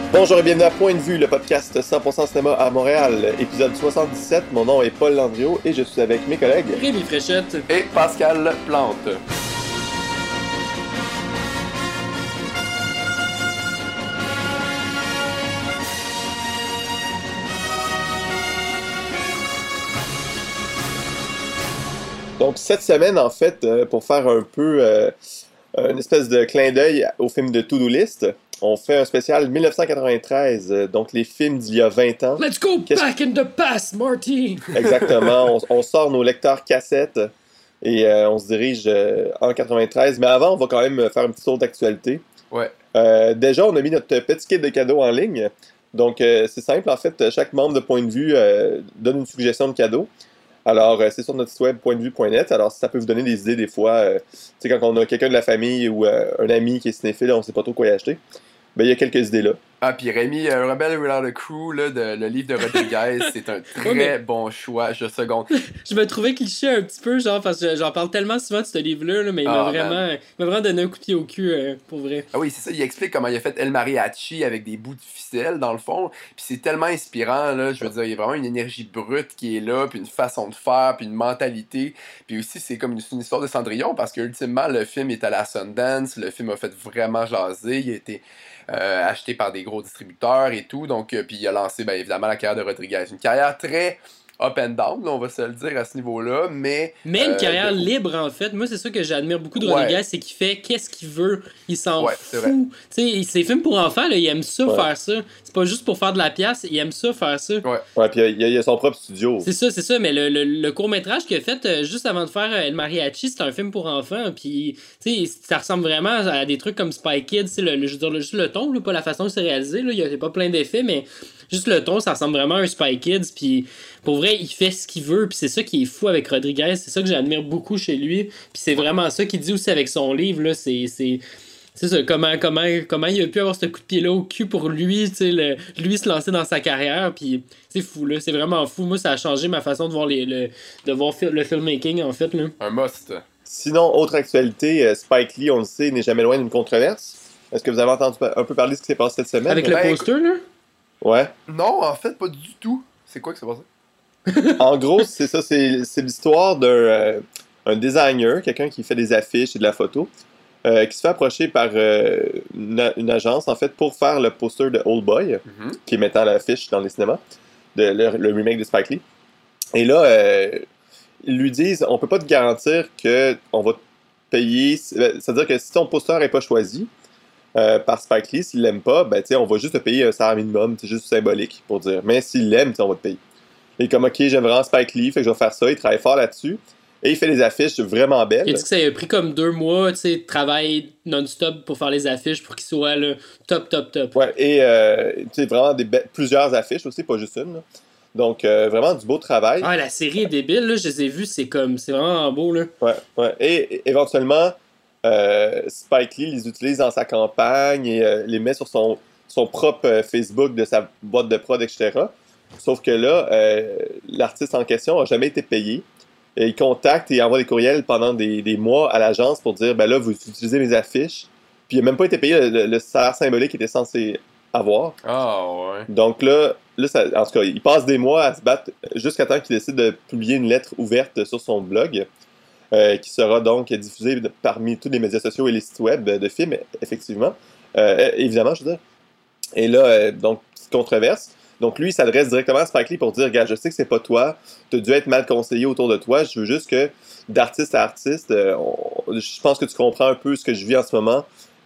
Bonjour et bienvenue à Point de vue, le podcast 100% cinéma à Montréal, épisode 77. Mon nom est Paul Landriot et je suis avec mes collègues Rémi Fréchette et Pascal Plante. Donc cette semaine, en fait, pour faire un peu une espèce de clin d'œil au film de To-Do List, on fait un spécial 1993, donc les films d'il y a 20 ans. Let's go back in the past, Marty! Exactement, on sort nos lecteurs cassettes et on se dirige en 93. Mais avant, on va quand même faire un petit tour d'actualité. Ouais. Déjà, on a mis notre petit kit de cadeaux en ligne. Donc, c'est simple, en fait, chaque membre de Point de vue donne une suggestion de cadeau. Alors, c'est sur notre site web pointdevue.net. Alors, ça peut vous donner des idées des fois. Tu sais, quand on a quelqu'un de la famille ou un ami qui est cinéphile, on ne sait pas trop quoi y acheter. Ben, il y a quelques idées là. Ah, puis Rémi, Rebel Without a Crew, là, le livre de Rodriguez, c'est un très bon choix, je seconde. Je me trouvais cliché un petit peu, genre, parce que j'en parle tellement souvent de ce livre-là, là, mais il m'a vraiment donné un coup de pied au cul, pour vrai. Ah oui, c'est ça, il explique comment il a fait El Mariachi avec des bouts de ficelle, dans le fond, puis c'est tellement inspirant, là, je veux dire, il y a vraiment une énergie brute qui est là, puis une façon de faire, puis une mentalité, puis aussi, c'est comme une histoire de Cendrillon, parce que, ultimement, le film est à la Sundance, le film a fait vraiment jaser, il a été acheté par des gros distributeurs et tout, donc puis il a lancé bien évidemment la carrière de Rodriguez, une carrière très up and down, là, on va se le dire à ce niveau-là, mais une carrière libre, en fait. Moi, c'est ça que j'admire beaucoup de Rodriguez, c'est qu'il fait qu'est-ce qu'il veut, il s'en fout. Tu sais, ses films pour enfants, là, il aime ça, faire ça. C'est pas juste pour faire de la pièce, il aime ça, faire ça. Ouais, puis il y a son propre studio. C'est ça, mais le court-métrage qu'il a fait juste avant de faire El Mariachi, c'est un film pour enfants, puis tu sais, ça ressemble vraiment à des trucs comme Spy Kids, je veux dire, juste le ton, là, pas la façon que c'est réalisé, il y a pas plein d'effets, mais juste le ton, ça ressemble vraiment à un Spy Kids, puis pour vrai, il fait ce qu'il veut, puis c'est ça qui est fou avec Rodriguez, c'est ça que j'admire beaucoup chez lui, puis c'est vraiment ça qu'il dit aussi avec son livre, là, c'est ça, comment il a pu avoir ce coup de pied-là au cul pour lui, tu sais, lui se lancer dans sa carrière, puis c'est fou, là, c'est vraiment fou. Moi, ça a changé ma façon de voir le filmmaking, en fait, là. Un must. Sinon, autre actualité, Spike Lee, on le sait, n'est jamais loin d'une controverse. Est-ce que vous avez entendu un peu parler de ce qui s'est passé cette semaine? Avec le poster, là? Ouais. Non, en fait, pas du tout. C'est quoi qui s'est passé? En gros, c'est ça, c'est l'histoire d'un designer, quelqu'un qui fait des affiches et de la photo, qui se fait approcher par une agence, en fait, pour faire le poster de Old Boy, qui est maintenant à l'affiche dans les cinémas, le remake de Spike Lee. Et là, ils lui disent, on peut pas te garantir qu'on va te payer, c'est-à-dire que si ton poster n'est pas choisi par Spike Lee, s'il l'aime pas, ben, on va juste te payer un salaire minimum, c'est juste symbolique, pour dire. Mais s'il l'aime, on va te payer. Et comme, ok, j'aime vraiment Spike Lee, fait que je vais faire ça. Il travaille fort là-dessus. Et il fait des affiches vraiment belles. Il a dit que ça a pris comme 2 mois, tu sais, de travail non-stop pour faire les affiches, pour qu'ils soient là, top. Ouais, et tu sais, vraiment plusieurs affiches aussi, pas juste une. Là. Donc, vraiment du beau travail. Ah, la série est débile, là, je les ai vues, c'est vraiment beau, là. Ouais. Et éventuellement, Spike Lee les utilise dans sa campagne et les met sur son propre Facebook de sa boîte de prod, etc. Sauf que là, l'artiste en question n'a jamais été payé. Et il contacte et envoie des courriels pendant des mois à l'agence pour dire, ben là, vous utilisez mes affiches. Puis il n'a même pas été payé le salaire symbolique qu'il était censé avoir. Ah, ouais. Donc là en tout cas, il passe des mois à se battre jusqu'à temps qu'il décide de publier une lettre ouverte sur son blog, qui sera donc diffusée parmi tous les médias sociaux et les sites web de films, effectivement. Évidemment, je veux dire. Et là, donc, petite controverse. Donc lui, il s'adresse directement à Spike Lee pour dire, gars, je sais que c'est pas toi, t'as dû être mal conseillé autour de toi, je veux juste que d'artiste à artiste, je pense que tu comprends un peu ce que je vis en ce moment.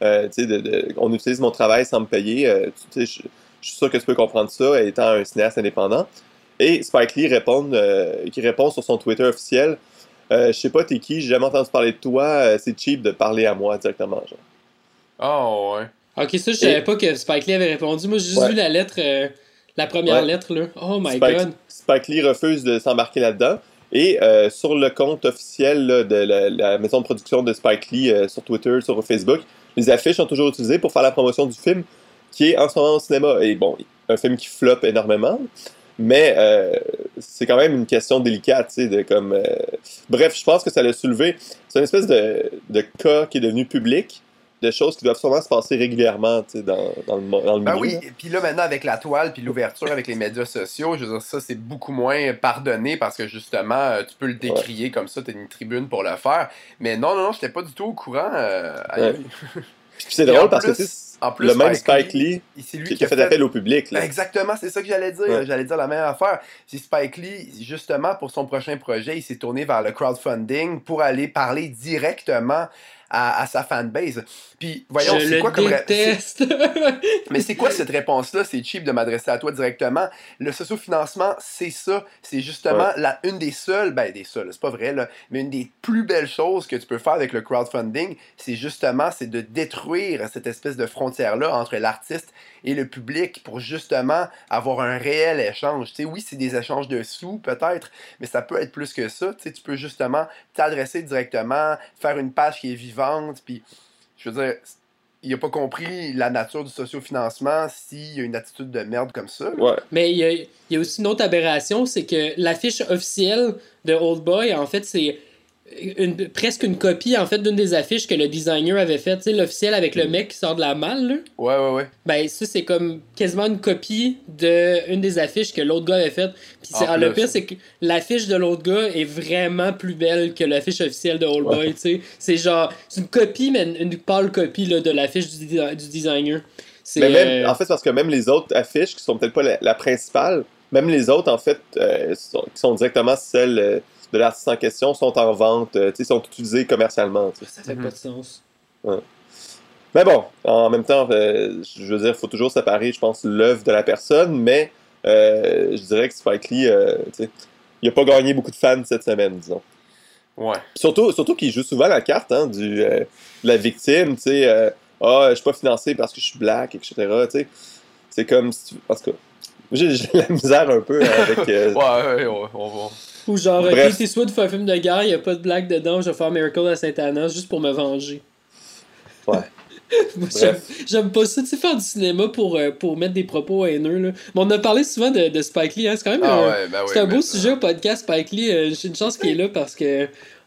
On utilise mon travail sans me payer. Je suis sûr que tu peux comprendre ça, étant un cinéaste indépendant. Et Spike Lee qui répond sur son Twitter officiel, je sais pas t'es qui, j'ai jamais entendu parler de toi, c'est cheap de parler à moi directement. Genre. Oh, ouais. Ok, ça, je savais pas que Spike Lee avait répondu. Moi, j'ai juste vu la lettre... La première lettre, là. Oh my God. Spike Lee refuse de s'embarquer là-dedans. Et sur le compte officiel là, de la maison de production de Spike Lee sur Twitter, sur Facebook, les affiches sont toujours utilisées pour faire la promotion du film qui est en ce moment au cinéma. Et bon, un film qui floppe énormément, mais c'est quand même une question délicate, tu sais, de comme... Bref, je pense que ça l'a soulevé. C'est une espèce de cas qui est devenu public, de choses qui doivent sûrement se passer régulièrement, tu sais, dans le milieu. Oui, Là. puis là maintenant avec la toile puis l'ouverture avec les médias sociaux, je veux dire ça c'est beaucoup moins pardonné parce que justement tu peux le décrier comme ça, t'as une tribune pour le faire. Mais non, j'étais pas du tout au courant. Puis c'est drôle parce que le même Spike Lee c'est lui qui a fait appel au public. Là. Exactement, c'est ça que j'allais dire. Ouais. J'allais dire la même affaire. C'est Spike Lee, justement, pour son prochain projet, il s'est tourné vers le crowdfunding pour aller parler directement à sa fanbase. Puis, voyons, c'est quoi comme... Mais c'est quoi cette réponse-là? C'est cheap de m'adresser à toi directement. Le sociofinancement, c'est ça. C'est justement une des seules, c'est pas vrai, là, mais une des plus belles choses que tu peux faire avec le crowdfunding, c'est de détruire cette espèce de frontière-là entre l'artiste et le public pour justement avoir un réel échange. Tu sais, oui, c'est des échanges de sous, peut-être, mais ça peut être plus que ça. Tu sais, tu peux justement t'adresser directement, faire une page qui est vivante, puis, je veux dire, il n'a pas compris la nature du sociofinancement s'il y a une attitude de merde comme ça. Ouais. Mais il y a aussi une autre aberration, c'est que l'affiche officielle de Old Boy, en fait, c'est presque une copie en fait d'une des affiches que le designer avait fait, tu sais, l'officiel avec le mec qui sort de la malle, là. Ouais. Ben ça c'est comme quasiment une copie de une des affiches que l'autre gars avait faite. Puis le pire c'est que l'affiche de l'autre gars est vraiment plus belle que l'affiche officielle de Old Boy, tu sais. C'est genre c'est une copie mais une pâle copie là, de l'affiche du designer. Mais même, en fait, parce que même les autres affiches qui sont peut-être pas la principale, même les autres en fait qui sont directement celles de l'artiste en question sont en vente, sont utilisés commercialement. T'sais. Ça fait pas de sens. Ouais. Mais bon, en même temps, je veux dire, il faut toujours séparer, je pense, l'œuvre de la personne, mais je dirais que Spike Lee, il a pas gagné beaucoup de fans cette semaine, disons. Ouais. Surtout qu'il joue souvent la carte de la victime, tu sais, je suis pas financé parce que je suis black, etc. T'sais. C'est comme si tu... En tout cas, j'ai la misère un peu avec... Ouais, on va... Ou genre, Clint Eastwood fait un film de guerre, il n'y a pas de blague dedans, je vais faire Miracle à Saint-Anna juste pour me venger. Ouais. Moi, j'aime pas ça, tu sais, faire du cinéma pour mettre des propos haineux, là. Mais on a parlé souvent de Spike Lee, hein, c'est quand même c'est un beau sujet au podcast, Spike Lee, j'ai une chance qu'il est là parce que...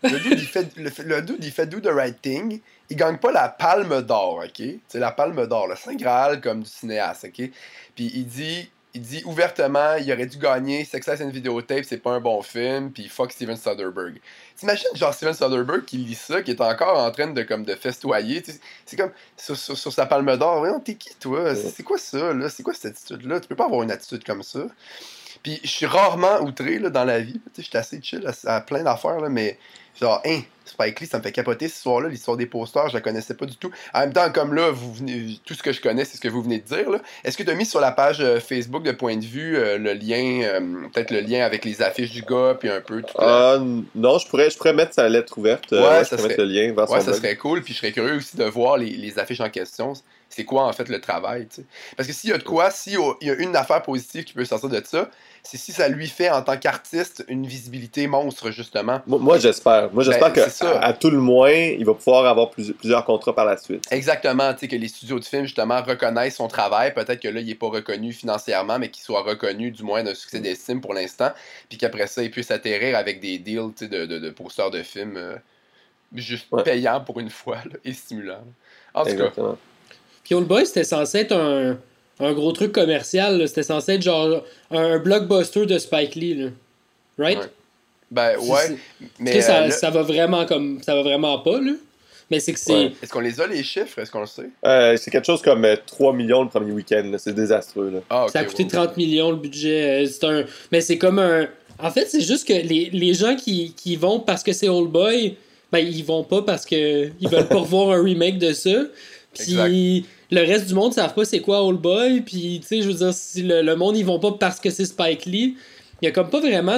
le dude, il fait do the right thing, il gagne pas la palme d'or, ok? C'est la palme d'or, le Saint Graal comme du cinéaste, ok? Puis il dit ouvertement, il aurait dû gagner Success and Videotape, c'est pas un bon film, puis fuck Steven Soderbergh. T'imagines genre Steven Soderbergh qui lit ça, qui est encore en train de festoyer, c'est comme sur sa palme d'or, voyons, t'es qui toi? C'est quoi ça, là? C'est quoi cette attitude-là? Tu peux pas avoir une attitude comme ça. Puis je suis rarement outré là, dans la vie, je suis assez chill à plein d'affaires, là, mais genre, Spike Lee, ça me fait capoter ce soir-là, l'histoire des posters, je la connaissais pas du tout. En même temps, comme là, tout ce que je connais, c'est ce que vous venez de dire, là. Est-ce que tu as mis sur la page Facebook de Point de Vue le lien, peut-être le lien avec les affiches du gars, puis un peu tout non, je pourrais mettre sa lettre ouverte, ça serait... mettre le lien vers son ça serait cool, puis je serais curieux aussi de voir les affiches en question. C'est quoi, en fait, le travail, tu sais. Parce que s'il y a de quoi, s'il y a une affaire positive qui peut sortir de ça, c'est si ça lui fait, en tant qu'artiste, une visibilité monstre, justement. Moi, j'espère. Moi, j'espère qu'à tout le moins, il va pouvoir avoir plusieurs contrats par la suite. Exactement, tu sais, que les studios de films, justement, reconnaissent son travail. Peut-être que là, il n'est pas reconnu financièrement, mais qu'il soit reconnu, du moins, d'un succès d'estime pour l'instant. Puis qu'après ça, il puisse atterrir avec des deals, tu sais, de posters de films juste payants pour une fois, là, et stimulants. En tout cas. Puis Old Boy, c'était censé être un gros truc commercial, là. C'était censé être genre un blockbuster de Spike Lee, là. Right? Ouais. Ben ouais, mais ça va vraiment pas, là. Mais c'est que c'est... Ouais. Est-ce qu'on les a, les chiffres? Est-ce qu'on le sait? C'est quelque chose comme 3 millions le premier week-end. Là. C'est désastreux. Là. Ah, okay, ça a coûté 30 millions le budget. Mais c'est comme un... En fait, c'est juste que les gens qui vont parce que c'est Old Boy, ben ils vont pas parce que ils veulent pas revoir un remake de ça. Puis le reste du monde ne savent pas c'est quoi Old Boy. Puis, tu sais, je veux dire, si le monde, ils vont pas parce que c'est Spike Lee. Il y a comme pas vraiment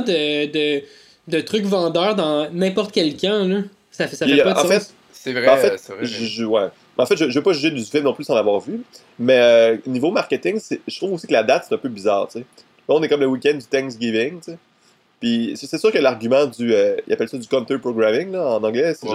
de trucs vendeurs dans n'importe quel camp, là. Ça fait pas de sens. C'est vrai, en fait, c'est vrai. Je veux pas juger du film non plus sans l'avoir vu. Mais niveau marketing, je trouve aussi que la date, c'est un peu bizarre, tu sais. Là, on est comme le week-end du Thanksgiving, tu sais. Puis c'est sûr que l'argument du... ils appellent ça du counter programming, là, en anglais. C'est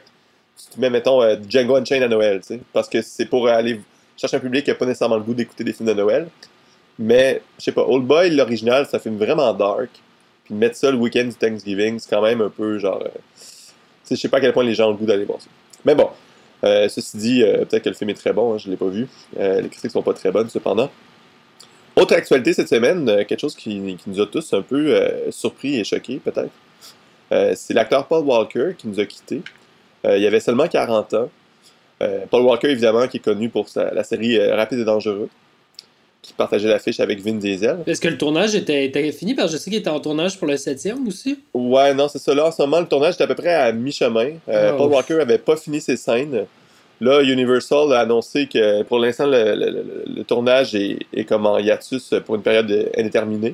tu mets, mettons, Django Unchained à Noël, tu sais. Parce que c'est pour aller chercher un public qui n'a pas nécessairement le goût d'écouter des films de Noël. Mais, je sais pas, Old Boy, l'original, c'est un film vraiment dark. Puis mettre ça le week-end du Thanksgiving, c'est quand même un peu genre... je sais pas à quel point les gens ont le goût d'aller voir ça. Mais bon, Ceci dit, peut-être que le film est très bon, hein, je ne l'ai pas vu. Les critiques sont pas très bonnes, cependant. Autre actualité cette semaine, quelque chose qui nous a tous un peu surpris et choqués, peut-être. C'est l'acteur Paul Walker qui nous a quittés. Il avait seulement 40 ans. Paul Walker, évidemment, qui est connu pour la série Rapide et Dangereux, qui partageait l'affiche avec Vin Diesel. Est-ce que le tournage était fini? Parce que je sais qu'il était en tournage pour le 7e aussi. Ouais, non, c'est ça. Là, en ce moment, le tournage est à peu près à mi-chemin. Paul Walker avait pas fini ses scènes. Là, Universal a annoncé que pour l'instant, le tournage est comme en hiatus pour une période indéterminée.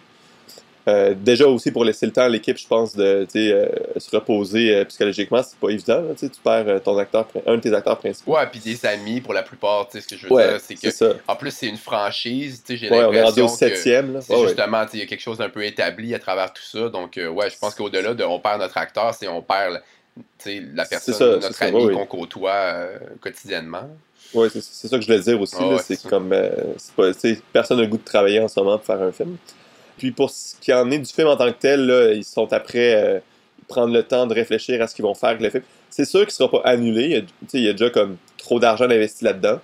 Déjà aussi pour laisser le temps à l'équipe, je pense, de se reposer psychologiquement, c'est pas évident. Là, tu perds un de tes acteurs principaux. Ouais, puis des amis pour la plupart, ce que je veux dire, c'est que ça. en plus c'est une franchise, j'ai on est rendu l'impression au 7e. Là. c'est justement, il y a quelque chose d'un peu établi à travers tout ça. Donc ouais, je pense qu'au-delà de on perd notre acteur, c'est on perd la personne, notre ami qu'on côtoie quotidiennement. Oui, c'est ça que je voulais dire aussi. Là, c'est comme personne n'a le goût de travailler en ce moment pour faire un film. Puis pour ce qui en est du film en tant que tel, là, ils sont après prendre le temps de réfléchir à ce qu'ils vont faire avec le film. C'est sûr qu'il ne sera pas annulé. Il y a déjà comme trop d'argent investi là-dedans.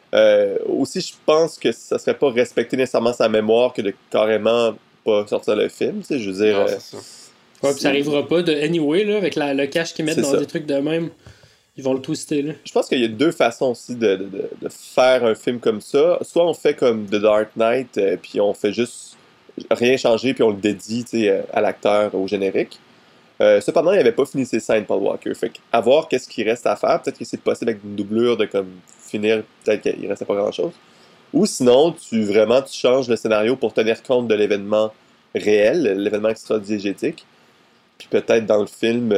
Aussi, je pense que ça serait pas respecter nécessairement sa mémoire que de carrément pas sortir le film. Je veux dire. Non, c'est ça. Ouais, puis ça arrivera pas de anyway, là, avec le cash qu'ils mettent dans des trucs de même. Ils vont le twister, là. Je pense qu'il y a deux façons aussi de faire un film comme ça. Soit on fait comme The Dark Knight, puis on fait juste rien changer, puis on le dédie à l'acteur, au générique. Cependant, il n'avait pas fini ses scènes, Paul Walker. Fait à voir qu'est-ce qu'il reste à faire. Peut-être que c'est possible avec une doublure de comme finir, peut-être qu'il restait pas grand-chose. Ou sinon, tu changes le scénario pour tenir compte de l'événement réel, l'événement extra-diégétique. Puis peut-être dans le film,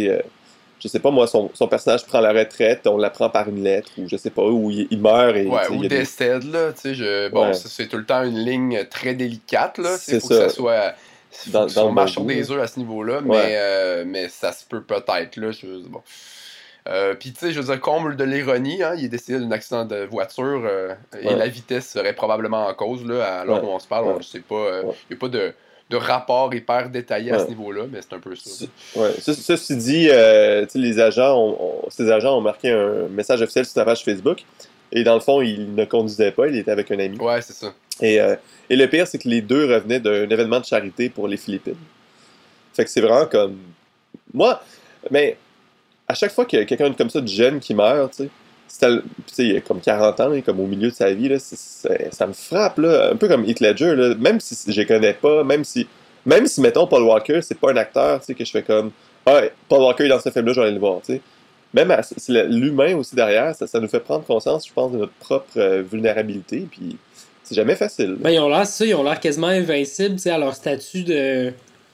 je sais pas moi, son personnage prend la retraite, on l'apprend par une lettre, ou je sais pas, où il meurt. Et, ouais, ou décède, là, c'est tout le temps une ligne très délicate, là, c'est faut que ça soit... on marche sur des œufs à ce niveau-là, ouais. mais ça se peut peut-être, là, bon. Puis tu sais, je veux dire, comble de l'ironie, hein, il est décédé d'un accident de voiture et la vitesse serait probablement en cause, là, alors où on se parle, on ne sait pas, il n'y a pas de rapport hyper détaillé à ce niveau-là, mais c'est un peu ça. Ceci dit, ces agents ont marqué un message officiel sur sa page Facebook, et dans le fond, il ne conduisait pas, il était avec un ami. Ouais, c'est ça. Et le pire, c'est que les deux revenaient d'un événement de charité pour les Philippines. Fait que c'est vraiment comme... Moi, mais à chaque fois qu'il y a quelqu'un comme ça de jeune qui meurt, tu sais, il a comme 40 ans, là, comme au milieu de sa vie, là, ça me frappe, là, un peu comme Heath Ledger, là, même si je les connais pas, même si, mettons, Paul Walker, c'est pas un acteur, tu sais, que je fais comme, Paul Walker est dans ce film-là, je vais aller le voir, tu sais. Même c'est l'humain aussi derrière, ça nous fait prendre conscience, je pense, de notre propre vulnérabilité, puis c'est jamais facile. Ben, ils ont l'air quasiment invincibles, tu sais, à leur statut de...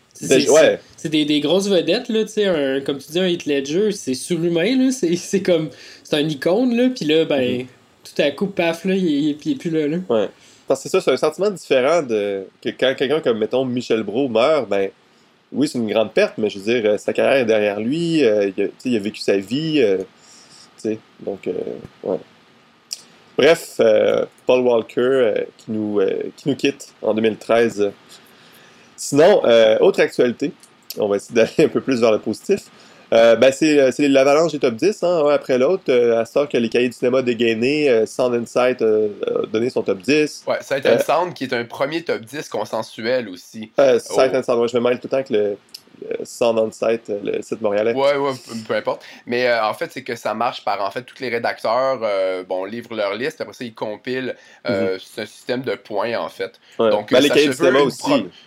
C'est des grosses vedettes, là, tu sais, comme tu dis, un Heath Ledger, c'est surhumain, là, c'est comme, c'est un icône, là, puis là, ben, tout à coup, paf, là, il est plus là. Ouais. Parce que c'est ça, c'est un sentiment différent que quand quelqu'un comme, mettons, Michel Brault meurt, ben, oui, c'est une grande perte, mais je veux dire, sa carrière est derrière lui, il a vécu sa vie, tu sais, donc, ouais. Bref, Paul Walker qui nous quitte en 2013. Sinon, autre actualité, on va essayer d'aller un peu plus vers le positif. C'est l'avalanche des top 10, hein, un après l'autre. À ce temps que les cahiers du cinéma dégainés, Sound Insight a donné son top 10. Ouais, Sight and Sound qui est un premier top 10 consensuel aussi. Sight and Sound, ouais, je me mêle tout le temps avec le Sound Insight, le site montréalais. Ouais, peu importe. Mais en fait, c'est que ça marche par, en fait, tous les rédacteurs, livrent leur liste, après ça, ils compilent. C'est un système de points, en fait. Ouais. Donc, les cahiers du cinéma aussi.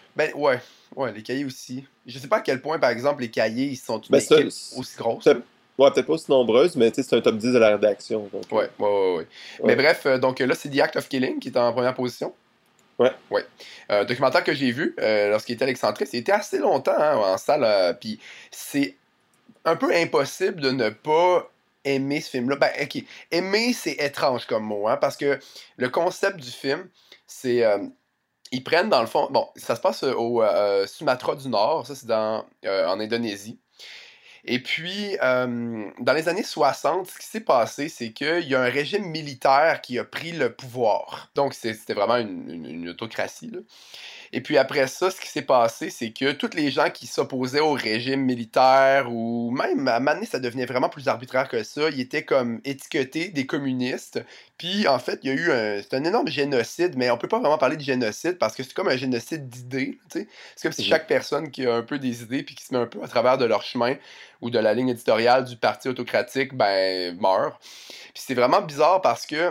Ouais, les cahiers aussi. Je sais pas à quel point, par exemple, les cahiers, ils sont une équipe aussi grosse. Ouais, peut-être pas aussi nombreuse, mais c'est un top 10 de la rédaction. Donc, ouais. Mais bref, donc là, c'est The Act of Killing qui est en première position. Ouais. Documentaire que j'ai vu lorsqu'il était à l'Excentrice, il était assez longtemps en salle, puis c'est un peu impossible de ne pas aimer ce film-là. Ben, ok, aimer, c'est étrange comme mot, hein, parce que le concept du film, c'est... ils prennent, dans le fond... Bon, ça se passe au Sumatra du Nord, ça c'est en Indonésie. Et puis, dans les années 60, ce qui s'est passé, c'est qu'il y a un régime militaire qui a pris le pouvoir. Donc, c'était vraiment une autocratie, là. Et puis après ça, ce qui s'est passé, c'est que tous les gens qui s'opposaient au régime militaire, ou même à un moment donné, ça devenait vraiment plus arbitraire que ça, ils étaient comme étiquetés des communistes. Puis en fait, il y a eu c'est un énorme génocide, mais on peut pas vraiment parler de génocide parce que c'est comme un génocide d'idées, tu sais. C'est comme si chaque personne qui a un peu des idées puis qui se met un peu à travers de leur chemin ou de la ligne éditoriale du parti autocratique, ben meurt. Puis c'est vraiment bizarre parce que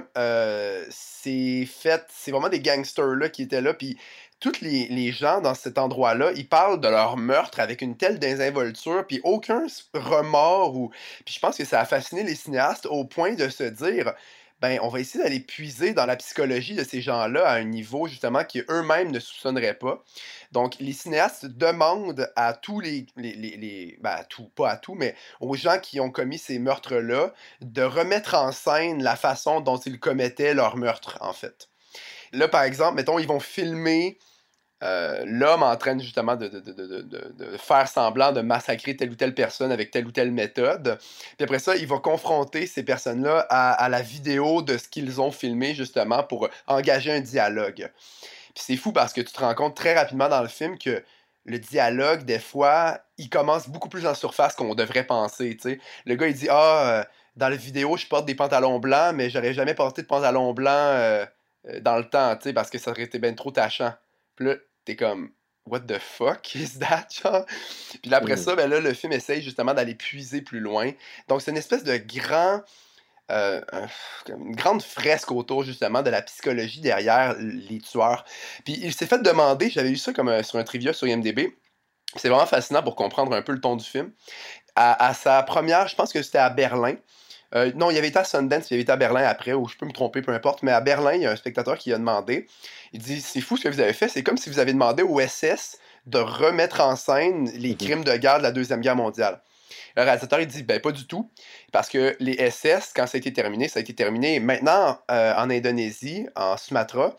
c'est vraiment des gangsters là qui étaient là, puis tous les gens dans cet endroit-là, ils parlent de leur meurtre avec une telle désinvolture, puis aucun remords. Puis je pense que ça a fasciné les cinéastes au point de se dire, ben, on va essayer d'aller puiser dans la psychologie de ces gens-là à un niveau, justement, qu'eux-mêmes ne soupçonneraient pas. Donc, les cinéastes demandent à tous ben, à tout, pas à tout, mais aux gens qui ont commis ces meurtres-là, de remettre en scène la façon dont ils commettaient leur meurtre, en fait. Là, par exemple, mettons, ils vont filmer l'homme en train justement de faire semblant de massacrer telle ou telle personne avec telle ou telle méthode. Puis après ça, il va confronter ces personnes-là à la vidéo de ce qu'ils ont filmé justement pour engager un dialogue. Puis c'est fou parce que tu te rends compte très rapidement dans le film que le dialogue, des fois, il commence beaucoup plus en surface qu'on devrait penser, tu sais. Le gars, il dit « Ah, dans la vidéo, je porte des pantalons blancs, mais j'aurais jamais porté de pantalons blancs dans le temps, tu sais, parce que ça aurait été bien trop tachant. » Puis là, t'es comme what the fuck is that, genre? Puis là, après ça, ben là, le film essaye justement d'aller puiser plus loin. Donc, c'est une espèce de une grande fresque autour justement de la psychologie derrière les tueurs. Puis il s'est fait demander, j'avais eu ça comme sur un trivia sur IMDb, c'est vraiment fascinant pour comprendre un peu le ton du film. À sa première, je pense que c'était à Berlin. Non, il avait été à Sundance, il avait été à Berlin après, ou je peux me tromper, peu importe. Mais à Berlin, il y a un spectateur qui a demandé, il dit, c'est fou ce que vous avez fait, c'est comme si vous avez demandé au SS de remettre en scène les crimes de guerre de la Deuxième Guerre mondiale. Le réalisateur, il dit, ben pas du tout, parce que les SS, quand ça a été terminé maintenant en Indonésie, en Sumatra.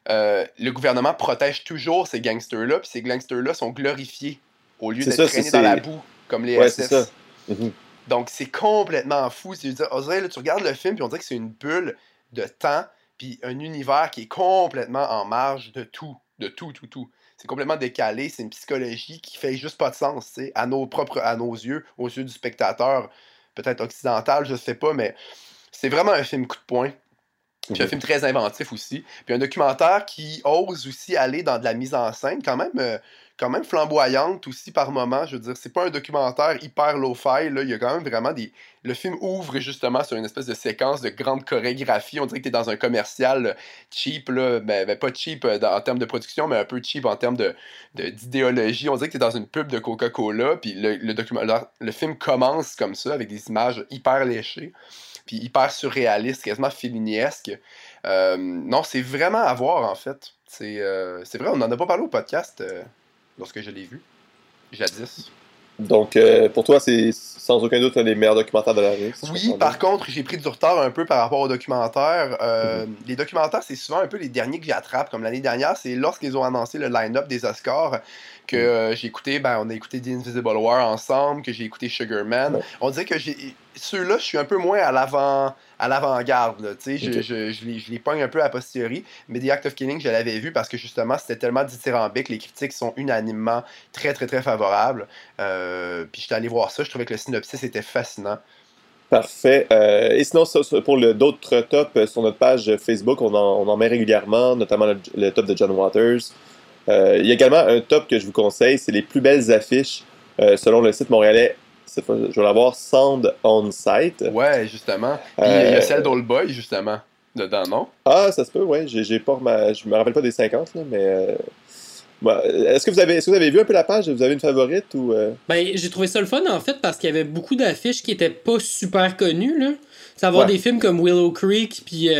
Le gouvernement protège toujours ces gangsters-là, puis ces gangsters-là sont glorifiés au lieu d'être traînés dans la boue, comme les SS. C'est ça. Donc, c'est complètement fou. On dirait, là, tu regardes le film, puis on dirait que c'est une bulle de temps, puis un univers qui est complètement en marge de tout. C'est complètement décalé, c'est une psychologie qui fait juste pas de sens, tu sais, à nos yeux, aux yeux du spectateur, peut-être occidental, je sais pas, mais c'est vraiment un film coup de poing. Puis un film très inventif aussi. Puis un documentaire qui ose aussi aller dans de la mise en scène, quand même flamboyante aussi par moments. Je veux dire, c'est pas un documentaire hyper low-fi, là. Il y a quand même vraiment des... Le film ouvre justement sur une espèce de séquence de grande chorégraphie. On dirait que t'es dans un commercial cheap, là. Ben, pas cheap en termes de production, mais un peu cheap en termes d'idéologie. On dirait que t'es dans une pub de Coca-Cola, puis le film commence comme ça, avec des images hyper léchées. Puis hyper surréaliste, quasiment felliniesque. Non, c'est vraiment à voir, en fait. C'est vrai, on n'en a pas parlé au podcast lorsque je l'ai vu, jadis. Donc, pour toi, c'est sans aucun doute un des meilleurs documentaires de l'année. Oui, par contre, j'ai pris du retard un peu par rapport aux documentaires. Les documentaires, c'est souvent un peu les derniers que j'attrape. Comme l'année dernière, c'est lorsqu'ils ont annoncé le line-up des Oscars que j'ai écouté, on a écouté The Invisible War ensemble, que j'ai écouté Sugar Man. Ouais. On dirait que ceux-là, je suis un peu moins à l'avant-garde. Tu sais, je les pogne un peu à posteriori. Mais The Act of Killing, je l'avais vu parce que justement, c'était tellement dithyrambique. Les critiques sont unanimement très, très, très favorables. Puis j'étais allé voir ça. Je trouvais que le synopsis était fascinant. Parfait. Et sinon, pour d'autres tops sur notre page Facebook, on en met régulièrement, notamment le top de John Waters. Il y a également un top que je vous conseille, c'est les plus belles affiches selon le site montréalais. Cette fois, je vais l'avoir Sound On Site. Ouais, justement. Puis il y a celle d'Old Boy, justement, dedans, non? Ah, ça se peut, ouais. Je me rappelle pas des 50, là, mais... Est-ce que vous avez vu un peu la page? Vous avez une favorite ou Ben, j'ai trouvé ça le fun en fait parce qu'il y avait beaucoup d'affiches qui étaient pas super connues là. Savoir des films comme Willow Creek puis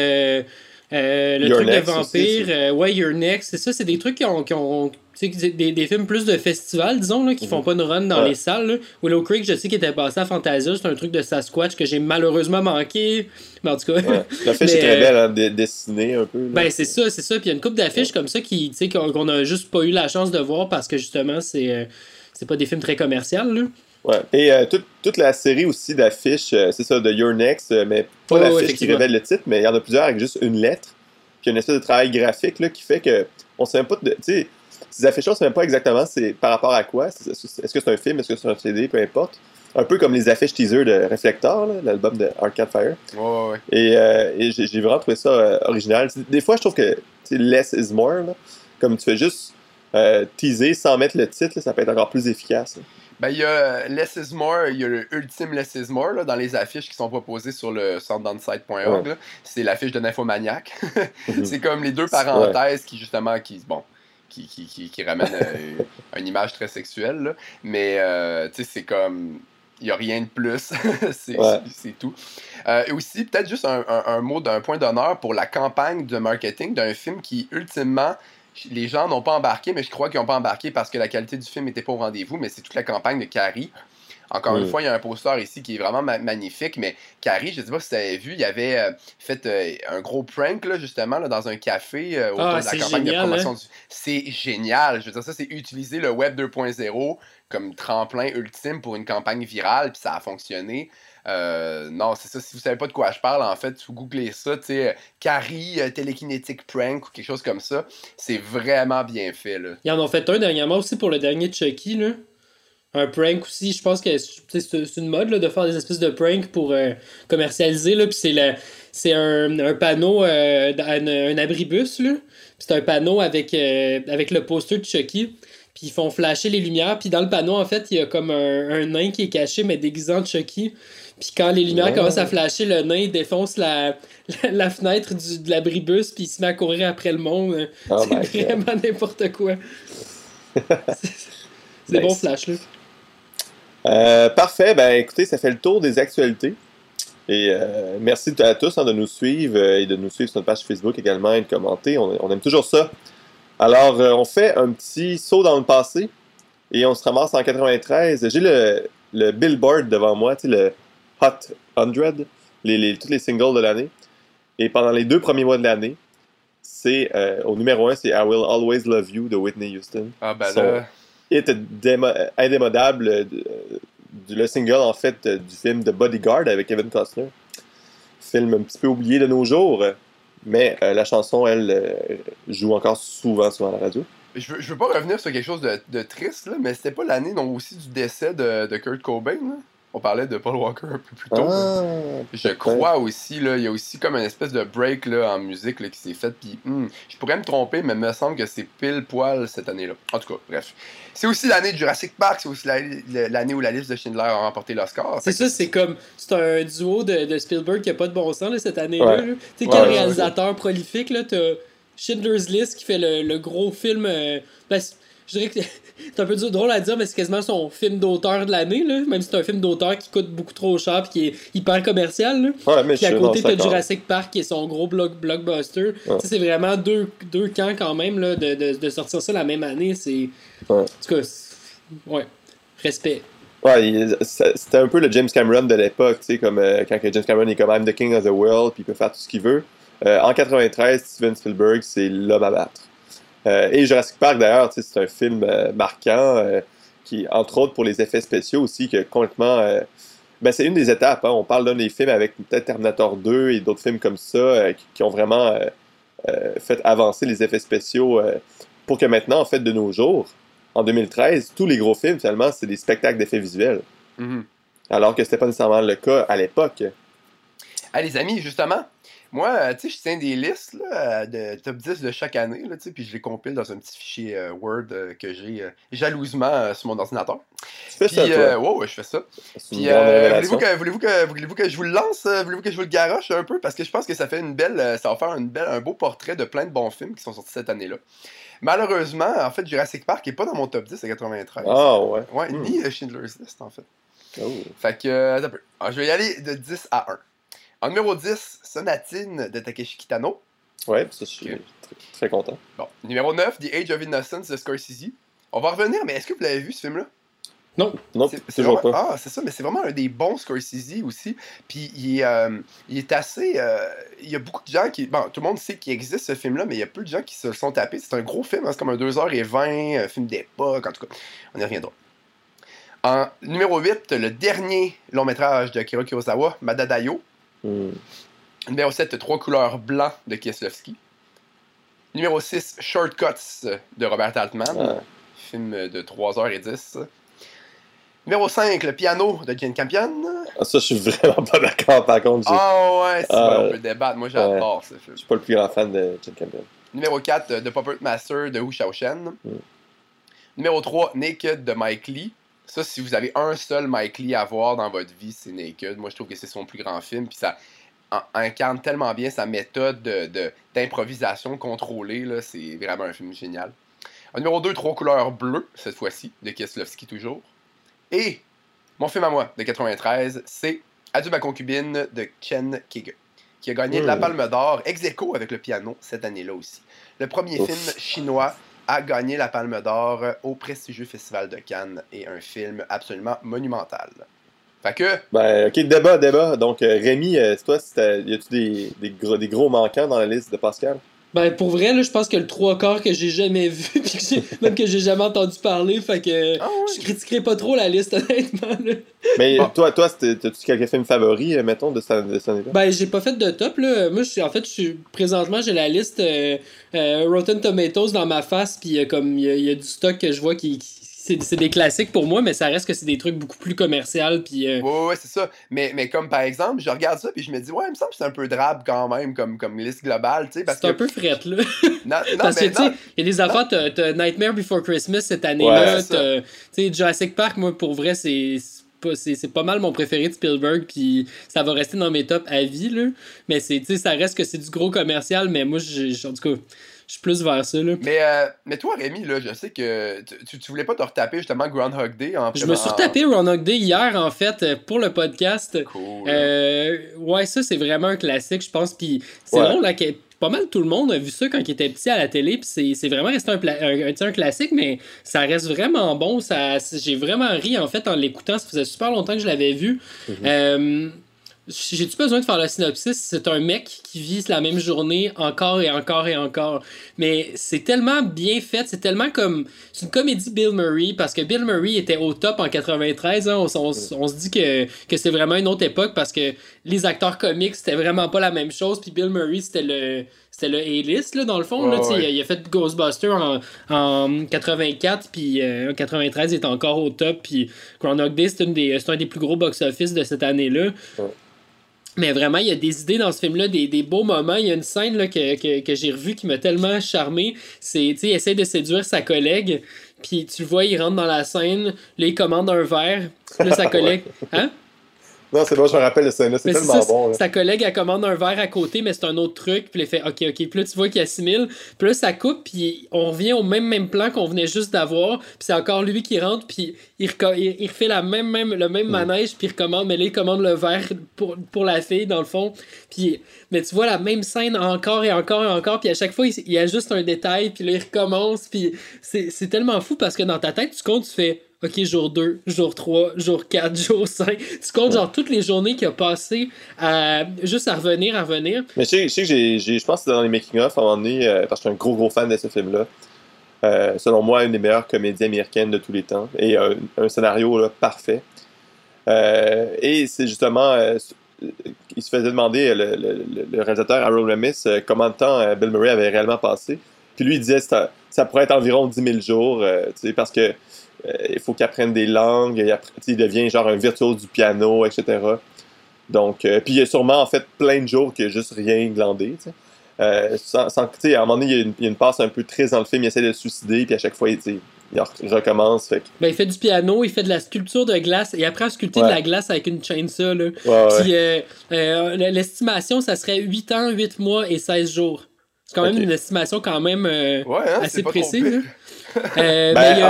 le Your truc Next de vampire, aussi, Your Next, c'est ça, c'est des trucs qui ont des films plus de festival, disons, là, qui font pas de run dans les salles. Là. Willow Creek, je sais qu'il était passé à Fantasia, c'est un truc de Sasquatch que j'ai malheureusement manqué. Mais en tout cas. Ouais. L'affiche est très belle, hein, dessinée un peu. Là. Ben, c'est ça. Puis il y a une couple d'affiches comme ça qu'on a juste pas eu la chance de voir parce que justement, c'est pas des films très commerciaux. Là. Ouais. Et toute la série aussi d'affiches, c'est ça, de Your Next, mais pas Ouais, l'affiche qui effectivement. révèle le titre, mais il y en a plusieurs avec juste une lettre. Puis il y a une espèce de travail graphique là, qui fait que on sait même pas tu sais, ces affiches-là, on sait même pas exactement c'est par rapport à quoi. Est-ce que c'est un film, est-ce que c'est un CD, peu importe. Un peu comme les affiches teaser de Reflector, là, l'album de Arcade Fire. Ouais. Et j'ai vraiment trouvé ça original. Des fois, je trouve que less is more. Là. Comme tu fais juste teaser sans mettre le titre, là, ça peut être encore plus efficace. Là. Ben, il y a Less is More, il y a le ultime Less is More là, dans les affiches qui sont proposées sur le centredownside.org. Ouais. C'est l'affiche de Nymphomaniac. Mhm. C'est comme les deux Ouais. parenthèses qui, justement, qui ramènent une image très sexuelle. Là. Mais, tu sais, c'est comme. Il n'y a rien de plus. Ouais. C'est tout. Et aussi, peut-être juste un mot d'un point d'honneur pour la campagne de marketing d'un film qui, ultimement, les gens n'ont pas embarqué, mais je crois qu'ils n'ont pas embarqué parce que la qualité du film n'était pas au rendez-vous, mais c'est toute la campagne de Carrie. Encore une fois, il y a un poster ici qui est vraiment magnifique, mais Carrie, je ne sais pas si tu avais vu, il avait fait un gros prank, là, justement, là, dans un café autour de la c'est campagne génial, de promotion. hein? C'est génial. Je veux dire, ça, c'est utiliser le Web 2.0 comme tremplin ultime pour une campagne virale, puis ça a fonctionné. Non, c'est ça. Si vous savez pas de quoi je parle, en fait, vous googlez ça, tu sais, Carrie, télékinétique prank ou quelque chose comme ça. C'est vraiment bien fait, là. Ils en ont fait un dernièrement aussi pour le dernier Chucky, là. Un prank aussi, je pense que c'est une mode là, de faire des espèces de pranks pour commercialiser, là. Puis c'est un panneau, un abribus, là. Puis c'est un panneau avec le poster de Chucky. Puis ils font flasher les lumières. Puis dans le panneau, en fait, il y a comme un nain qui est caché, mais déguisé en Chucky. Puis quand les lumières commencent à flasher, le nain défonce la fenêtre de l'abribus, puis il se met à courir après le monde. Oh my C'est vraiment n'importe quoi. C'est Nice. bon flash, là. Parfait, ben écoutez, ça fait le tour des actualités. Et merci à tous de nous suivre et de nous suivre sur notre page Facebook également et de commenter. On aime toujours ça. Alors, on fait un petit saut dans le passé et on se ramasse en 93. J'ai le Billboard devant moi, tu sais, le Hot 100, tous les singles de l'année. Et pendant les 2 premiers mois de l'année, c'est au numéro 1, c'est I Will Always Love You de Whitney Houston. Ah, ben Son là. hit indémodable, le single en fait du film The Bodyguard avec Kevin Costner. Film un petit peu oublié de nos jours, mais la chanson, elle, joue encore souvent à la radio. Je veux pas revenir sur quelque chose de triste, là, mais c'était pas l'année donc aussi du décès de Kurt Cobain, là? On parlait de Paul Walker un peu plus tôt. Ah, Je crois aussi, là, il y a aussi comme une espèce de break là, en musique là, qui s'est fait. Puis, je pourrais me tromper, mais il me semble que c'est pile poil cette année-là. En tout cas, bref. C'est aussi l'année de Jurassic Park, c'est aussi l'année où la liste de Schindler a remporté l'Oscar. C'est ça, c'est comme. C'est un duo de Spielberg qui a pas de bon sens là, cette année-là. Ouais. Là. Tu sais, quel Ouais, réalisateur prolifique, là, t'as Schindler's List qui fait le gros film. Ben, je dirais que c'est un peu drôle à dire, mais c'est quasiment son film d'auteur de l'année, là. Même si c'est un film d'auteur qui coûte beaucoup trop cher et qui est hyper commercial. Là. Ouais, mais Puis à je suis côté, t'as d'accord. Jurassic Park qui est son gros blockbuster. Ouais. Tu sais, c'est vraiment deux camps quand même là, de sortir ça la même année. C'est. Ouais. En tout cas, ouais. Respect. Ouais, c'était un peu le James Cameron de l'époque, tu sais, comme quand James Cameron est comme I'm the king of the world, puis il peut faire tout ce qu'il veut. En 93, Steven Spielberg, c'est l'homme à battre. Et Jurassic Park, d'ailleurs, tu sais, c'est un film marquant, qui, entre autres, pour les effets spéciaux aussi, que complètement... ben, c'est une des étapes, hein. On parle d'un des films avec peut-être Terminator 2 et d'autres films comme ça, qui ont vraiment fait avancer les effets spéciaux pour que maintenant, en fait, de nos jours, en 2013, tous les gros films, finalement, c'est des spectacles d'effets visuels. Mm-hmm. Alors que c'était pas nécessairement le cas à l'époque. Ah, les amis, justement, moi, tu sais, je tiens des listes là, de top 10 de chaque année, là, tu sais, puis je les compile dans un petit fichier Word que j'ai jalousement sur mon ordinateur. Tu fais ça, Puis, toi. ouais, je fais ça. C'est une Puis, grande révélation. voulez-vous que je vous le lance? Voulez-vous que je vous le garoche un peu? Parce que je pense que ça fait ça va faire un beau portrait de plein de bons films qui sont sortis cette année-là. Malheureusement, en fait, Jurassic Park n'est pas dans mon top 10 à 93. Ah, ouais. Ouais, ni Schindler's List, en fait. Oh. Fait que, attends un peu. Alors, je vais y aller de 10 à 1. En numéro 10, Sonatine de Takeshi Kitano. Ouais, ça, je suis très, très content. Bon. Numéro 9, The Age of Innocence de Scorsese. On va revenir, mais est-ce que vous l'avez vu, ce film-là? Non. Non, C'est toujours vraiment- pas. Ah, c'est ça, mais c'est vraiment un des bons Scorsese aussi. Puis il est assez. Il y a beaucoup de gens qui. Bon, tout le monde sait qu'il existe ce film-là, mais il y a peu de gens qui se le sont tapés. C'est un gros film, hein, c'est comme un 2h20, un film d'époque, en tout cas. On y reviendra. En numéro 8, le dernier long-métrage de Akira Kurosawa, Madadayo. Numéro 7, Trois couleurs blancs de Kieslowski. Numéro 6, Shortcuts de Robert Altman. Film de 3h10. Numéro 5, Le piano de Jane Campion. Ça, je suis vraiment pas d'accord, par contre. Ouais, c'est vrai, on peut débattre. Moi, j'adore ce film. Je suis pas le plus grand fan de Jane Campion. Numéro 4, The Puppet Master de Wu Xiaoshen. Numéro 3, Naked de Mike Lee. Ça, si vous avez un seul Mike Lee à voir dans votre vie, c'est Naked. Moi, je trouve que c'est son plus grand film. Puis ça incarne tellement bien sa méthode d'improvisation contrôlée. Là. C'est vraiment un film génial. En numéro 2, Trois couleurs bleues, cette fois-ci, de Kieslowski toujours. Et mon film à moi, de 93, c'est Adieu ma concubine de Chen Kige, qui a gagné la Palme d'Or ex aequo avec Le piano cette année-là aussi. Le premier film chinois a gagné la Palme d'Or au prestigieux Festival de Cannes et un film absolument monumental. Fait que... Ben, ok, débat. Donc, Rémi, toi, y a-tu des gros manquants dans la liste de Pascal? Ben, pour vrai, là, je pense que le 3/4 que j'ai jamais vu, puis même que j'ai jamais entendu parler, fait que je critiquerai pas trop la liste, honnêtement. Là. Mais toi, t'as-tu quelques films favoris, mettons, de cette année-là? Ben, j'ai pas fait de top, là. Moi, présentement, j'ai la liste Rotten Tomatoes dans ma face, puis comme il y a du stock que je vois qui c'est des classiques pour moi, mais ça reste que c'est des trucs beaucoup plus commerciaux. Puis, Ouais, c'est ça. Mais comme par exemple, je regarde ça puis je me dis, ouais, il me semble que c'est un peu drabe quand même comme liste globale. Parce c'est un peu frette, là. Non, parce que, tu sais, il y a des affaires, t'as Nightmare Before Christmas cette année-là. Tu sais, Jurassic Park, moi, pour vrai, c'est pas mal mon préféré de Spielberg, puis ça va rester dans mes tops à vie, là. Mais ça reste que c'est du gros commercial, mais moi, en tout cas... Je suis plus vers ça, là. Mais toi, Rémi, là, je sais que tu voulais pas te retaper justement Groundhog Day. Je me suis retapé Groundhog Day hier, en fait, pour le podcast. Cool. Ouais, ça, c'est vraiment un classique, je pense. Puis c'est drôle, là, que pas mal tout le monde a vu ça quand il était petit à la télé. Puis c'est vraiment resté un classique, mais ça reste vraiment bon. J'ai vraiment ri, en fait, en l'écoutant. Ça faisait super longtemps que je l'avais vu. J'ai-tu besoin de faire le synopsis? C'est un mec qui vit la même journée encore et encore et encore. Mais c'est tellement bien fait, c'est tellement comme... C'est une comédie Bill Murray, parce que Bill Murray était au top en 93. Hein, on se dit que c'est vraiment une autre époque, parce que les acteurs comiques, c'était vraiment pas la même chose. Puis Bill Murray, c'était le A-list, là, dans le fond. Là, il a fait Ghostbusters en 84, puis en 93, il est encore au top. Puis Groundhog Day, c'est un des plus gros box-office de cette année-là. Mais vraiment, il y a des idées dans ce film-là, des beaux moments. Il y a une scène là, que j'ai revue qui m'a tellement charmé. C'est, tu sais, il essaie de séduire sa collègue, puis tu le vois, il rentre dans la scène, là, il commande un verre, là, sa collègue... Hein? Non, c'est bon, je me rappelle le scène-là, c'est tellement bon. Là. Sa collègue, elle commande un verre à côté, mais c'est un autre truc, puis elle fait OK. Puis là, tu vois qu'il assimile, puis là, ça coupe, puis on revient au même plan qu'on venait juste d'avoir, puis c'est encore lui qui rentre, puis il refait le même manège, puis il recommande, mais là, il commande le verre pour la fille, dans le fond. Puis, mais tu vois la même scène encore et encore et encore, puis à chaque fois, il y a juste un détail, puis là, il recommence, puis c'est tellement fou, parce que dans ta tête, tu comptes, tu fais... OK, jour 2, jour 3, jour 4, jour 5. Tu comptes genre toutes les journées qu'il a passées juste à revenir. Mais je sais que je pense que c'est dans les making-of à un moment donné, parce que je suis un gros fan de ce film-là. Selon moi, une des meilleures comédies américaines de tous les temps. Et un scénario là, parfait. Et c'est justement... il se faisait demander, le réalisateur Harold Ramis, comment de temps Bill Murray avait réellement passé. Puis lui, il disait que ça pourrait être environ 10 000 jours, parce que il faut qu'il apprenne des langues, il devient genre un virtuose du piano, etc. Donc, puis il y a sûrement en fait plein de jours qu'il a juste rien glandé, à un moment donné, il y a une passe un peu triste dans le film, il essaie de se suicider, puis à chaque fois, il recommence. Fait que... il fait du piano, il fait de la sculpture de glace, et après, sculpter de la glace avec une chainsaw, là. Puis, l'estimation, ça serait 8 ans, 8 mois et 16 jours. C'est quand même une estimation quand même assez précise. Il y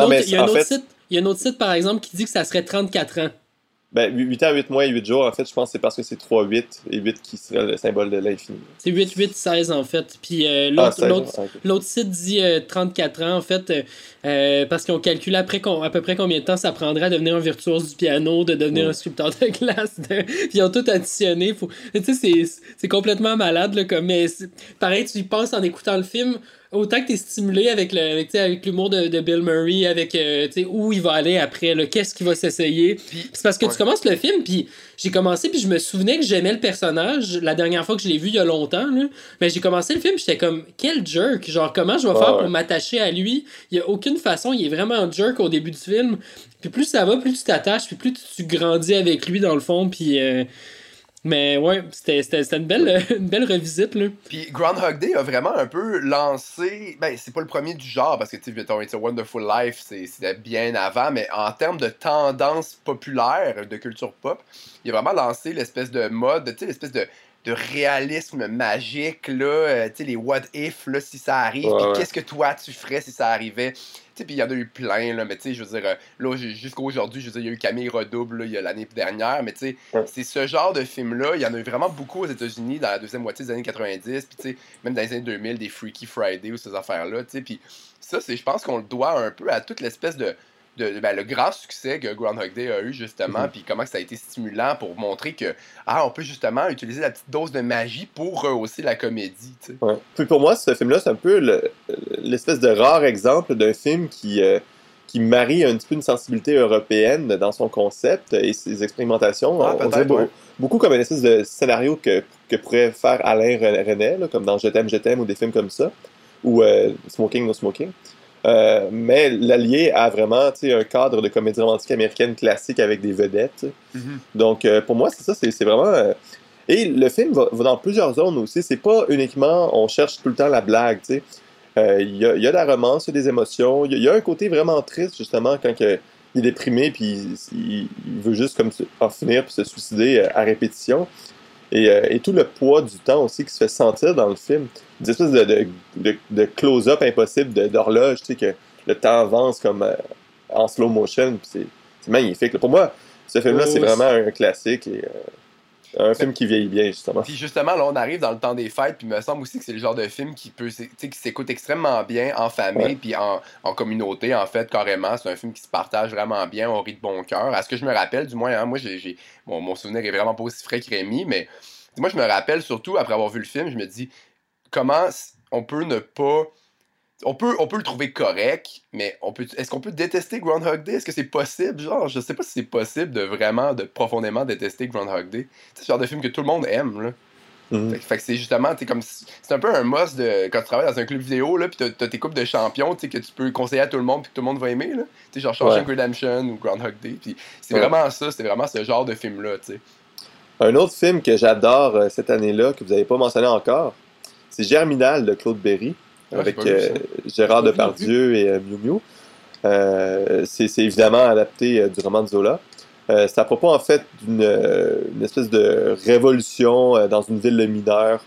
a un autre site, par exemple, qui dit que ça serait 34 ans. Ben, 8 ans, 8 mois et 8 jours, en fait, je pense que c'est parce que c'est 3, 8 et 8 qui serait le symbole de l'infini. C'est 8, 8, 16, en fait. Puis l'autre site dit 34 ans, en fait, parce qu'on calcule à peu près combien de temps ça prendrait à devenir un virtuose du piano, de devenir un sculpteur de glace. Puis ils ont tout additionné. Tu sais, c'est complètement malade, là, mais pareil, tu y penses en écoutant le film. autant que t'es stimulé avec l'humour de Bill Murray, avec où il va aller après, là, qu'est-ce qu'il va s'essayer. Puis, C'est parce que ouais. tu commences le film, puis j'ai commencé, puis je me souvenais que j'aimais le personnage la dernière fois que je l'ai vu il y a longtemps, là. Mais j'ai commencé le film, j'étais comme, quel jerk, genre, comment je vais faire pour m'attacher à lui? Il y a aucune façon, il est vraiment un jerk au début du film. Puis plus ça va, plus tu t'attaches, puis plus tu grandis avec lui dans le fond, puis... Mais ouais, c'était une belle revisite, là. Puis Groundhog Day a vraiment un peu lancé. Ben, c'est pas le premier du genre, parce que, tu sais, It's a Wonderful Life, c'était bien avant, mais en termes de tendance populaire, de culture pop, il a vraiment lancé l'espèce de mode, tu sais, l'espèce de réalisme magique, là, tu sais, les what if, là, si ça arrive, puis qu'est-ce que toi tu ferais si ça arrivait. Tu sais, puis il y en a eu plein, là, mais tu sais, je veux dire, là, jusqu'à aujourd'hui, je veux dire, il y a eu Camille Redouble, là, il y a l'année dernière, mais tu sais, c'est ce genre de film-là, il y en a eu vraiment beaucoup aux États-Unis dans la deuxième moitié des années 90, puis tu sais, même dans les années 2000, des Freaky Friday ou ces affaires-là, tu sais, puis ça, je pense qu'on le doit un peu à toute l'espèce de le grand succès que Groundhog Day a eu, justement, puis comment ça a été stimulant pour montrer que, on peut justement utiliser la petite dose de magie pour rehausser la comédie, tu sais. Ouais. Puis pour moi, ce film-là, c'est un peu l'espèce de rare exemple d'un film qui marie un petit peu une sensibilité européenne dans son concept et ses expérimentations. On dirait beaucoup comme une espèce de scénario que pourrait faire Alain Resnais, là, comme dans Je t'aime ou des films comme ça, ou Smoking, No Smoking. Mais l'allié a vraiment un cadre de comédie romantique américaine classique avec des vedettes. Donc pour moi, c'est ça, c'est vraiment... Et le film va dans plusieurs zones aussi. C'est pas uniquement on cherche tout le temps la blague, tu sais. Il y a de la romance, il y a des émotions. Il y a un côté vraiment triste, justement, quand il est déprimé puis il veut juste comme en finir puis se suicider à répétition. Et tout le poids du temps aussi qui se fait sentir dans le film. Des espèces de close-up impossible d'horloge, tu sais, que le temps avance comme en slow motion. Puis c'est magnifique. Là. Pour moi, ce film-là, c'est vraiment un classique et un film qui vieillit bien, justement. Puis justement, là, on arrive dans le temps des fêtes, puis il me semble aussi que c'est le genre de film qui s'écoute extrêmement bien en famille, puis en communauté, en fait, carrément. C'est un film qui se partage vraiment bien, on rit de bon cœur. À ce que je me rappelle, du moins, hein, moi, mon souvenir est vraiment pas aussi frais que Rémi, mais moi, je me rappelle surtout, après avoir vu le film, je me dis, comment on peut ne pas... On peut le trouver correct, mais est-ce qu'on peut détester Groundhog Day? Est-ce que c'est possible? Genre, je sais pas si c'est possible de profondément détester Groundhog Day. C'est ce genre de film que tout le monde aime, là. Fait que c'est justement, c'est un peu un must quand tu travailles dans un club vidéo, là, pis t'as tes coupes de champions, que tu peux conseiller à tout le monde pis que tout le monde va aimer, là. T'sais, genre Shawshank Redemption ou Groundhog Day, pis c'est vraiment ça, c'est vraiment ce genre de film-là, tu sais. Un autre film que j'adore cette année-là, que vous n'avez pas mentionné encore, c'est Germinal de Claude Berry. Avec Gérard Depardieu et Miu Miu. C'est évidemment adapté du roman de Zola. C'est à propos, en fait, d'une espèce de révolution dans une ville de mineurs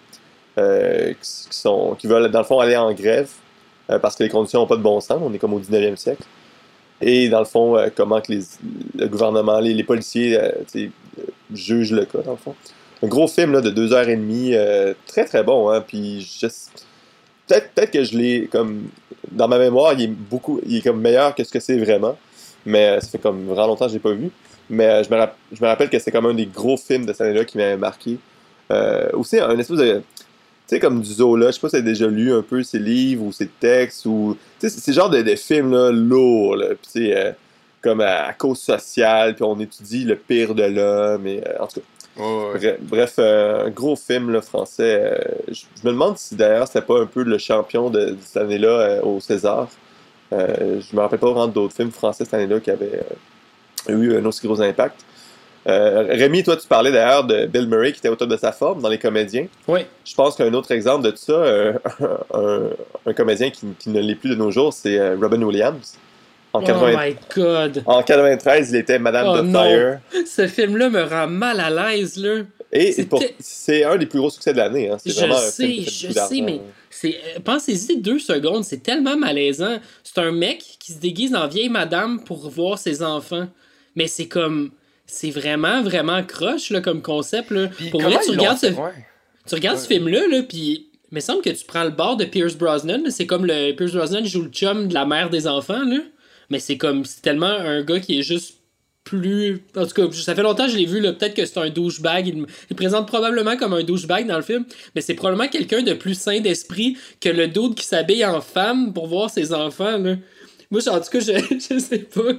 qui veulent, dans le fond, aller en grève parce que les conditions n'ont pas de bon sens. On est comme au 19e siècle. Et, dans le fond, comment que le gouvernement, les policiers jugent le cas, dans le fond. Un gros film là, de 2h30, très, très bon. Hein, puis, Peut-être que je l'ai comme dans ma mémoire, il est comme meilleur que ce que c'est vraiment. Mais ça fait comme vraiment longtemps que je l'ai pas vu. Mais je me rappelle que c'est comme un des gros films de cette année-là qui m'avait marqué. Aussi, un espèce de... Tu sais, comme du Zola, je sais pas si tu as déjà lu un peu ses livres ou ses textes. Ou tu sais, c'est genre de films là, lourds. Là, puis tu sais, comme à cause sociale, puis on étudie le pire de l'homme. Et, en tout cas... Bref, un gros film là, français. Je me demande si d'ailleurs c'était pas un peu le champion de cette année-là au César. Je me rappelle pas vraiment d'autres films français cette année-là qui avaient eu un aussi gros impact. Rémi, toi tu parlais d'ailleurs de Bill Murray qui était au top de sa forme dans Les Comédiens. Oui. Je pense qu'un autre exemple de tout ça, un comédien qui ne l'est plus de nos jours, c'est Robin Williams. Oh my God! En 93, il était Madame Doubtfire. Ce film-là me rend mal à l'aise, là. Et c'est un des plus gros succès de l'année. Hein. C'est vraiment un film qui fait beaucoup d'argent. Mais pensez-y 2 secondes, c'est tellement malaisant. C'est un mec qui se déguise en vieille madame pour voir ses enfants. Mais c'est comme... C'est vraiment, vraiment croche, là, comme concept, là. Pour vrai, tu regardes ce film-là, là, puis... Il me semble que tu prends le bord de Pierce Brosnan. Là. C'est comme Pierce Brosnan joue le chum de la mère des enfants, là. Mais c'est tellement un gars qui est juste plus... En tout cas, ça fait longtemps que je l'ai vu, là, peut-être que c'est un douchebag. Il présente probablement comme un douchebag dans le film, mais c'est probablement quelqu'un de plus sain d'esprit que le dude qui s'habille en femme pour voir ses enfants, là. Moi, en tout cas, je sais pas.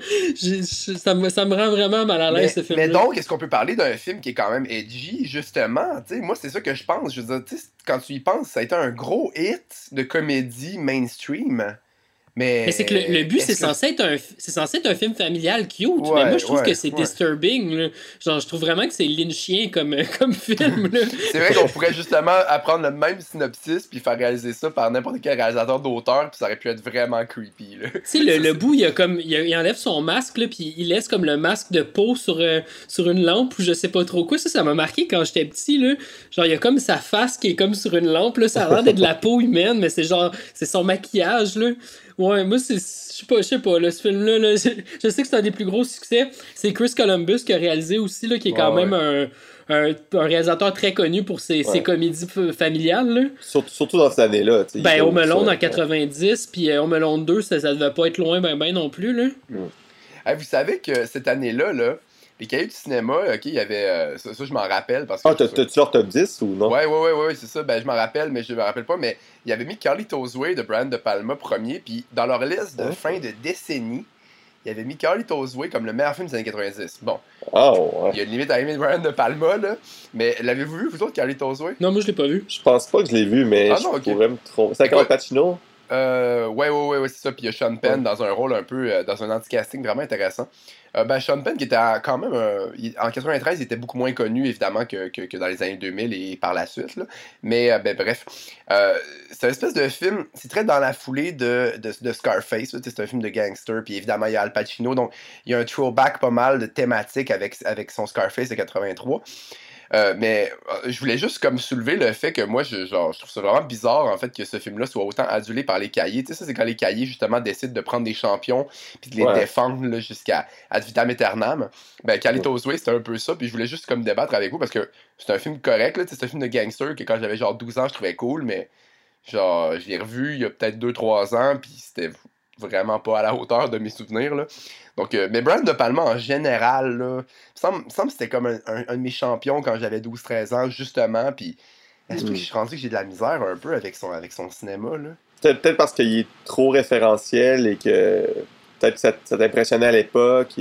Ça me rend vraiment mal à l'aise, ce film-là. Mais donc, est-ce qu'on peut parler d'un film qui est quand même edgy, justement? T'sais, moi, c'est ça que je pense. Je veux dire, quand tu y penses, ça a été un gros hit de comédie mainstream. Mais c'est que le but, c'est censé être un film familial cute. Mais moi, je trouve que c'est disturbing. Là. Genre, je trouve vraiment que c'est lynchien comme film. Là. C'est vrai qu'on pourrait justement apprendre le même synopsis puis faire réaliser ça par n'importe quel réalisateur d'auteur, puis ça aurait pu être vraiment creepy. Tu sais, le bout, il enlève son masque, là, puis il laisse comme le masque de peau sur une lampe ou je sais pas trop quoi. Ça m'a marqué quand j'étais petit. Là. Genre, il y a comme sa face qui est comme sur une lampe. Là. Ça a l'air d'être de la peau humaine, mais c'est son maquillage. Là. Ouais, moi, je sais pas, là, ce film-là, là, je sais que c'est un des plus gros succès. C'est Chris Columbus qui a réalisé aussi, là, qui est quand même un réalisateur très connu pour ses comédies familiales, là. Surtout dans cette année-là. Ben, Home Alone en 90, puis Home Alone 2, ça devait pas être loin ben non plus, là. Hey, vous savez que cette année-là, là, les cahiers du cinéma, ok, il y avait. Ça, je m'en rappelle. Parce que t'as-tu leur top 10 ou non? Ouais, c'est ça. Ben, je m'en rappelle, mais je me rappelle pas. Mais il avait mis Carlitos Way de Brian De Palma premier. Puis dans leur liste de fin de décennie, il avait mis Carlitos Way comme le meilleur film des années 90. Bon. Il y a une limite à aimer Brian De Palma, là. Mais l'avez-vous vu, vous autres, Carlitos Way? Non, moi, je l'ai pas vu. Je pense pas que je l'ai vu, mais je pourrais me tromper. C'est avec Al Pacino? Ouais, c'est ça. Puis il y a Sean Penn dans un rôle un peu, dans un anti-casting vraiment intéressant. Sean Penn, qui était quand même, en 93, il était beaucoup moins connu, évidemment, que dans les années 2000 et par la suite. Là. Mais, bref. C'est une espèce de film, c'est très dans la foulée de Scarface. C'est un film de gangster. Puis évidemment, il y a Al Pacino. Donc, il y a un throwback pas mal de thématiques avec son Scarface de 83. Mais je voulais juste comme soulever le fait que moi, je trouve ça vraiment bizarre, en fait, que ce film-là soit autant adulé par les cahiers. Tu sais, ça, c'est quand les cahiers, justement, décident de prendre des champions puis de les défendre là, jusqu'à ad vitam aeternam. Ben, Carlitos Way, c'était un peu ça. Puis je voulais juste comme débattre avec vous parce que c'est un film correct, là. C'est un film de gangster que quand j'avais genre 12 ans, je trouvais cool, mais genre, je l'ai revu il y a peut-être 2-3 ans, puis c'était vraiment pas à la hauteur de mes souvenirs, là. Donc, mais Brian De Palma, en général, là, il me semble que c'était comme un de mes champions quand j'avais 12-13 ans, justement, puis est-ce que je suis rendu que j'ai de la misère un peu avec son cinéma, là? Peut-être parce qu'il est trop référentiel et que peut-être que ça t'impressionnait à l'époque.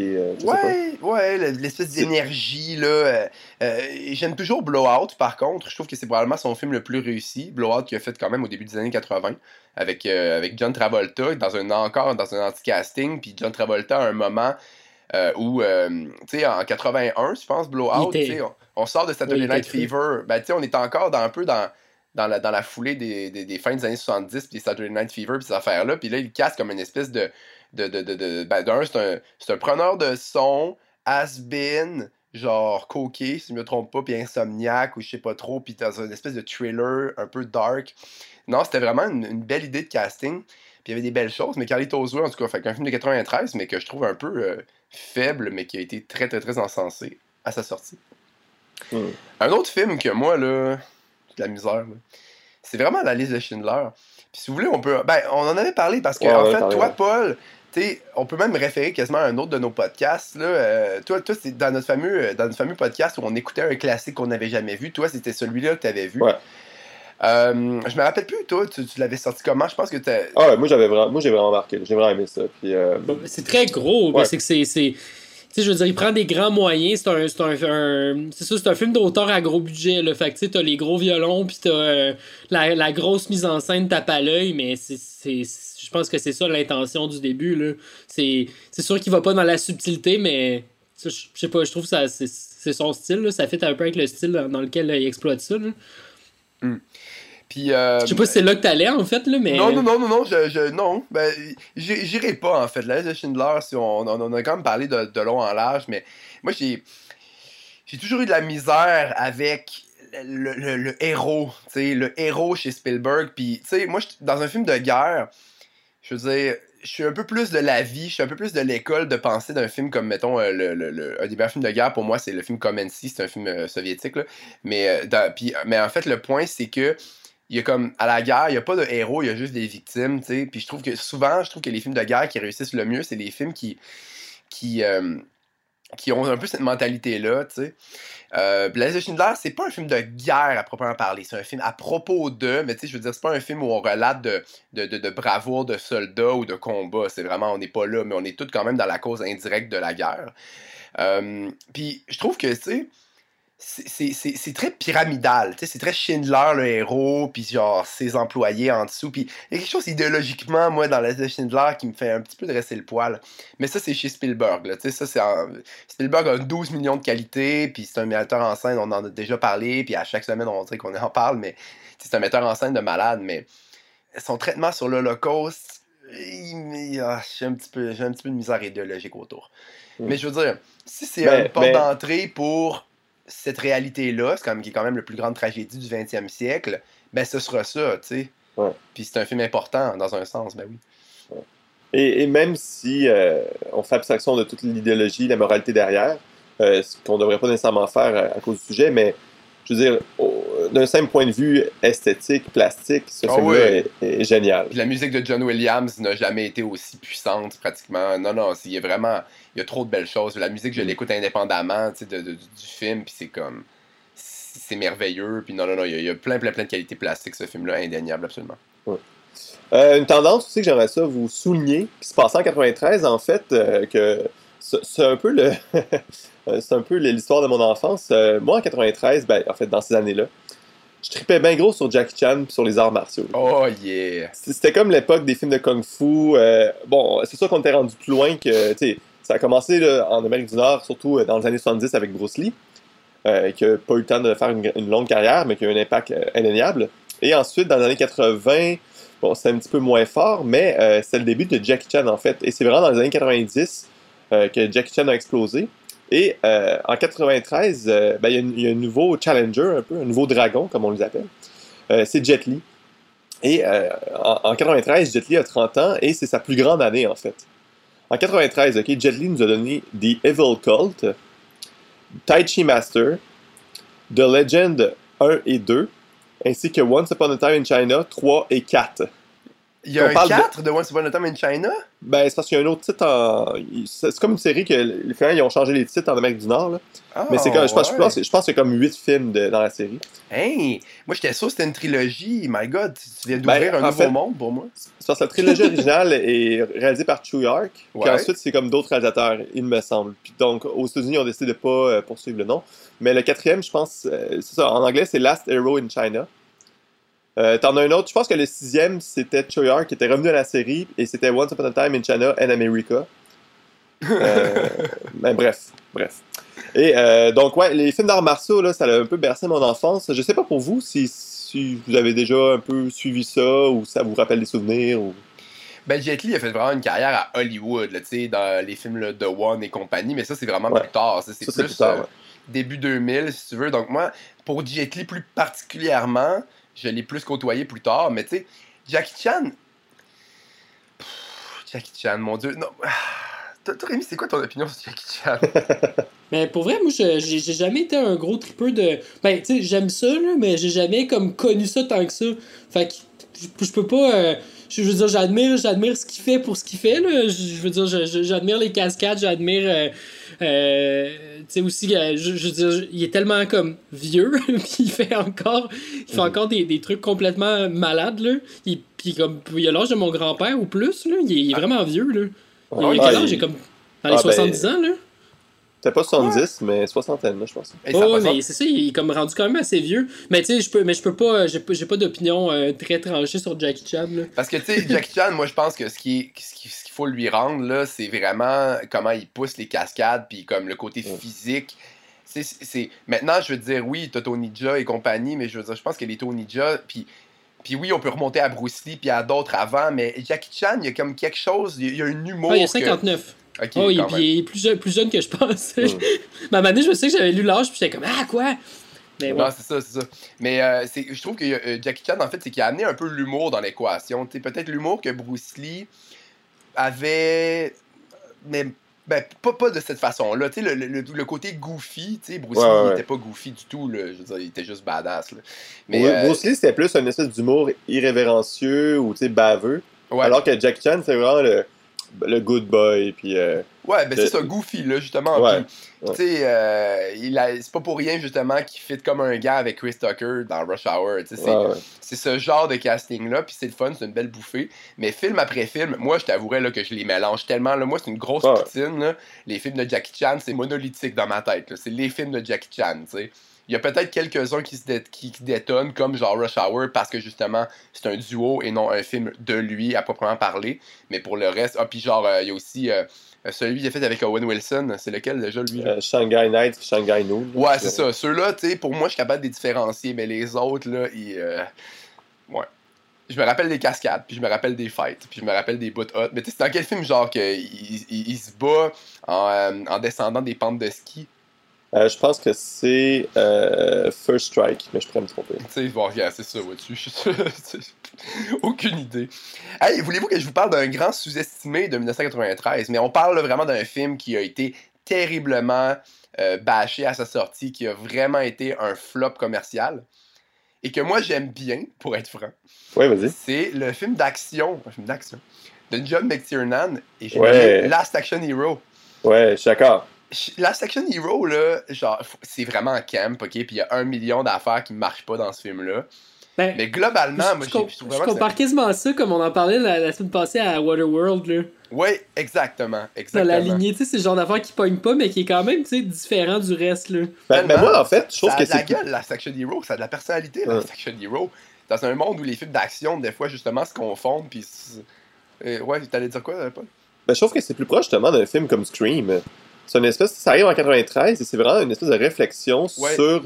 L'espèce d'énergie, là. J'aime toujours Blowout, par contre. Je trouve que c'est probablement son film le plus réussi. Blowout qu'il a fait quand même au début des années 80 avec John Travolta, encore dans un anti-casting. Puis John Travolta a un moment où, tu sais, en 81, je pense, Blowout, on sort de Saturday Night Fever. Ben, tu sais, on est encore dans la foulée des fins des années 70, puis Saturday Night Fever, puis ces affaires-là. Puis là, il casse comme une espèce de c'est un preneur de son, has-been, genre coqué, si je me trompe pas, puis insomniaque, ou je sais pas trop, puis dans une espèce de thriller un peu dark. Non, c'était vraiment une belle idée de casting, puis il y avait des belles choses, mais Carlitos Way, en tout cas, fait qu'un film de 93, mais que je trouve un peu faible, mais qui a été très, très, très encensé à sa sortie. Un autre film que moi, là, j'ai de la misère, là, c'est vraiment La liste de Schindler. Puis si vous voulez, on en avait parlé parce que, toi, Paul, t'sais, on peut même référer quasiment à un autre de nos podcasts. Là. Toi, c'est dans notre fameux podcast où on écoutait un classique qu'on n'avait jamais vu. Toi, c'était celui-là que tu avais vu. Ouais. Je me rappelle plus, toi, tu l'avais sorti comment? Je pense que moi, j'ai vraiment marqué. J'ai vraiment aimé ça. Puis, c'est très gros. Ouais. C'est que c'est... Tu sais, je veux dire, il prend des grands moyens. C'est un film d'auteur à gros budget. Là. Fait que tu sais, t'as les gros violons, puis t'as la grosse mise en scène tape à l'œil, mais je pense que c'est ça l'intention du début. Là. C'est sûr qu'il va pas dans la subtilité, mais je sais pas, je trouve que c'est son style. Là. Ça fit un peu avec le style dans lequel il exploite ça. Là. Puis, je sais pas si c'est là que t'allais, en fait, là, mais... Non, non, ben, j'irai pas, en fait. La liste de Schindler, on a quand même parlé de long en large, mais moi, j'ai toujours eu de la misère avec le héros, tu sais, le héros chez Spielberg, puis, tu sais, moi, dans un film de guerre, je veux dire, je suis un peu plus de la vie, je suis un peu plus de l'école de pensée d'un film comme, mettons, un des meilleurs films de guerre, pour moi, c'est le film Comency, c'est un film soviétique, là, mais en fait, le point, c'est que il y a comme, à la guerre, il n'y a pas de héros, il y a juste des victimes, tu sais. Puis je trouve que les films de guerre qui réussissent le mieux, c'est les films qui qui ont un peu cette mentalité-là, tu sais. La liste de Schindler, c'est pas un film de guerre à proprement parler, c'est un film à propos de, mais tu sais, je veux dire, c'est pas un film où on relate de bravoure de soldats ou de combats, c'est vraiment, on n'est pas là, mais on est tous quand même dans la cause indirecte de la guerre. Puis je trouve que, tu sais, c'est très pyramidal, tu sais, c'est très Schindler le héros, puis genre ses employés en dessous, puis il y a quelque chose idéologiquement, moi, dans la liste de Schindler qui me fait un petit peu dresser le poil. Mais ça, c'est chez Spielberg, là, tu sais, ça, Spielberg a 12 millions de qualités, puis c'est un metteur en scène, on en a déjà parlé, puis à chaque semaine, on dirait qu'on en parle, mais c'est un metteur en scène de malade, mais son traitement sur l'Holocauste, j'ai un petit peu de misère idéologique autour. Mais je veux dire, si c'est une porte d'entrée pour cette réalité-là, qui est quand même la plus grande tragédie du 20e siècle, ben ce sera ça, tu sais. Ouais. Puis c'est un film important, dans un sens, ben oui. Ouais. Et même si on fait abstraction de toute l'idéologie, la moralité derrière, ce qu'on ne devrait pas nécessairement faire à cause du sujet, mais je veux dire, d'un simple point de vue esthétique, plastique, ce film-là est génial. Puis la musique de John Williams n'a jamais été aussi puissante, pratiquement. Non, il y a trop de belles choses. La musique, je l'écoute indépendamment du film, puis c'est comme... C'est merveilleux, puis non, il y a plein de qualités plastiques, ce film-là, indéniable, absolument. Ouais. Une tendance aussi que j'aimerais ça vous souligner, qui se passait en 93, en fait, que c'est un peu c'est un peu l'histoire de mon enfance. Moi, en 93, en fait, dans ces années-là, je tripais bien gros sur Jackie Chan et sur les arts martiaux. Oh yeah! C'était comme l'époque des films de Kung Fu. Bon, c'est sûr qu'on était rendu plus loin que, tu sais, ça a commencé là, en Amérique du Nord, surtout dans les années 70 avec Bruce Lee, qui n'a pas eu le temps de faire une longue carrière, mais qui a eu un impact indéniable. Et ensuite, dans les années 80, bon, c'était un petit peu moins fort, mais c'est le début de Jackie Chan, en fait. Et c'est vraiment dans les années 90 que Jackie Chan a explosé. Et en 93, il y a un nouveau challenger, un peu, un nouveau dragon, comme on les appelle. C'est Jet Li. Et en 93, Jet Li a 30 ans et c'est sa plus grande année, en fait. En 93, Jet Li nous a donné The Evil Cult, Tai Chi Master, The Legend 1 et 2, ainsi que Once Upon a Time in China 3 et 4. Il y a un 4 de Once Upon a Time in China? Ben, c'est parce qu'il y a un autre titre en... C'est comme une série que les fans ils ont changé les titres en Amérique du Nord. Là. Oh, mais c'est comme, je pense qu'il y a comme 8 films dans la série. Hey! Moi, j'étais sûr que c'était une trilogie. My God, tu viens d'ouvrir un nouveau monde pour moi. C'est parce que la trilogie originale est réalisée par Chu York. Puis ensuite, c'est comme d'autres réalisateurs, il me semble. Puis donc, aux États-Unis, ils ont décidé de ne pas poursuivre le nom. Mais le quatrième, je pense, c'est ça. En anglais, c'est Last Hero in China. T'en as un autre, je pense que le 6e, c'était Choyar qui était revenu à la série et c'était Once Upon a Time in China and America. Ben, bref. Et donc, ouais, les films d'arts martiaux, là, ça a un peu bercé mon enfance. Je sais pas pour vous si vous avez déjà un peu suivi ça ou ça vous rappelle des souvenirs. Ou... Ben, Jet Li a fait vraiment une carrière à Hollywood, tu sais, dans les films là, The One et compagnie, mais ça, c'est vraiment plus tard. C'est plus tard, début 2000, si tu veux. Donc, moi, pour Jet Li plus particulièrement, je l'ai plus côtoyé plus tard, mais tu sais, Jackie Chan, mon Dieu, non. Toi, Rémi, c'est quoi ton opinion sur Jackie Chan? Mais pour vrai, moi, j'ai jamais été un gros tripeux de... Ben, tu sais, j'aime ça, là, mais j'ai jamais comme connu ça tant que ça. Fait que je peux pas... je veux dire, j'admire ce qu'il fait pour ce qu'il fait, là. Je veux dire, j'admire les cascades, j'admire... tu sais aussi, je veux dire, il est tellement comme vieux, puis il fait encore des trucs complètement malades, là. Puis comme, il a l'âge de mon grand-père ou plus, là. Il est vraiment vieux, là. Il a quel âge? Il est comme dans les 70 ans, là. C'était pas 70, mais soixantaine, là, je pense. Oh, mais c'est ça, il est comme rendu quand même assez vieux. Mais tu sais, je peux pas, j'ai pas d'opinion très tranchée sur Jackie Chan, là. Parce que, tu sais, Jackie Chan, moi, je pense que ce qu'il faut lui rendre, là, c'est vraiment comment il pousse les cascades, puis comme le côté physique. Maintenant, je veux dire, oui, t'as Tony Jaa et compagnie, mais je veux dire, je pense que les Tony Jaa, puis oui, on peut remonter à Bruce Lee, puis à d'autres avant, mais Jackie Chan, il y a comme quelque chose, il y a un humour. Ah, il y a 59. Okay, oh, il est plus jeune que je pense. Mais à un moment donné, je sais que j'avais lu l'âge, puis j'étais comme, ah, quoi? Mais non, c'est ça. Mais je trouve que Jackie Chan, en fait, c'est qu'il a amené un peu l'humour dans l'équation. Peut-être l'humour que Bruce Lee avait, mais pas de cette façon-là. Le côté goofy, Bruce Lee, il était pas goofy du tout. Là, je veux dire, il était juste badass. Là. Mais, Bruce Lee, c'était plus une espèce d'humour irrévérencieux ou baveux. Ouais. Alors que Jackie Chan, c'est vraiment le good boy, puis... Ouais, ben c'est ça, Goofy, là, justement. Ouais, Tu sais, c'est pas pour rien, justement, qu'il fit comme un gars avec Chris Tucker dans Rush Hour. Tu sais, c'est ce genre de casting-là, puis c'est le fun, c'est une belle bouffée. Mais film après film, moi, je t'avouerais là, que je les mélange tellement. Là, moi, c'est une grosse poutine. Là. Les films de Jackie Chan, c'est monolithique dans ma tête. Là. C'est les films de Jackie Chan, tu sais. Il y a peut-être quelques-uns qui détonnent, comme genre Rush Hour, parce que justement, c'est un duo et non un film de lui à proprement parler. Mais pour le reste, puis genre, il y a aussi celui qu'il a fait avec Owen Wilson. C'est lequel déjà, lui Shanghai Nights et Shanghai Noon. Ouais, c'est ça. Ceux-là, tu sais, pour moi, je suis capable de les différencier, mais les autres, là, ouais. Je me rappelle des cascades, puis je me rappelle des fights, puis je me rappelle des bouts hot. Mais tu sais, c'est dans quel film, genre, qu'il se bat en descendant des pentes de ski? Je pense que c'est First Strike, mais je pourrais me tromper. Tu sais, bon, regarde, c'est ça, vois-tu. Aucune idée. Hey, voulez-vous que je vous parle d'un grand sous-estimé de 1993? Mais on parle là, vraiment d'un film qui a été terriblement bâché à sa sortie, qui a vraiment été un flop commercial, et que moi j'aime bien, pour être franc. Ouais, vas-y. C'est le film d'action, de John McTiernan, et j'ai nommé Last Action Hero. Ouais, je suis d'accord. Last Action Hero, là, genre, c'est vraiment un camp, ok? Puis il y a 1 million d'affaires qui ne marchent pas dans ce film-là. Ben, mais globalement, moi, je trouve vraiment. Je compare quasiment ça, comme on en parlait la semaine passée à Waterworld, là. Oui, exactement. Dans la lignée, tu sais, c'est le genre d'affaire qui pogne pas, mais qui est quand même, tu sais, différent du reste, là. Ben moi, en fait, je trouve que c'est. Ça a de la gueule, Last Action Hero, ça a de la personnalité, Last Action Hero. Dans un monde où les films d'action, des fois, justement, se confondent, puis. Ouais, t'allais dire quoi, Paul? Ben, je trouve que c'est plus proche, justement, d'un film comme Scream. C'est une espèce, ça arrive en 93 et c'est vraiment une espèce de réflexion sur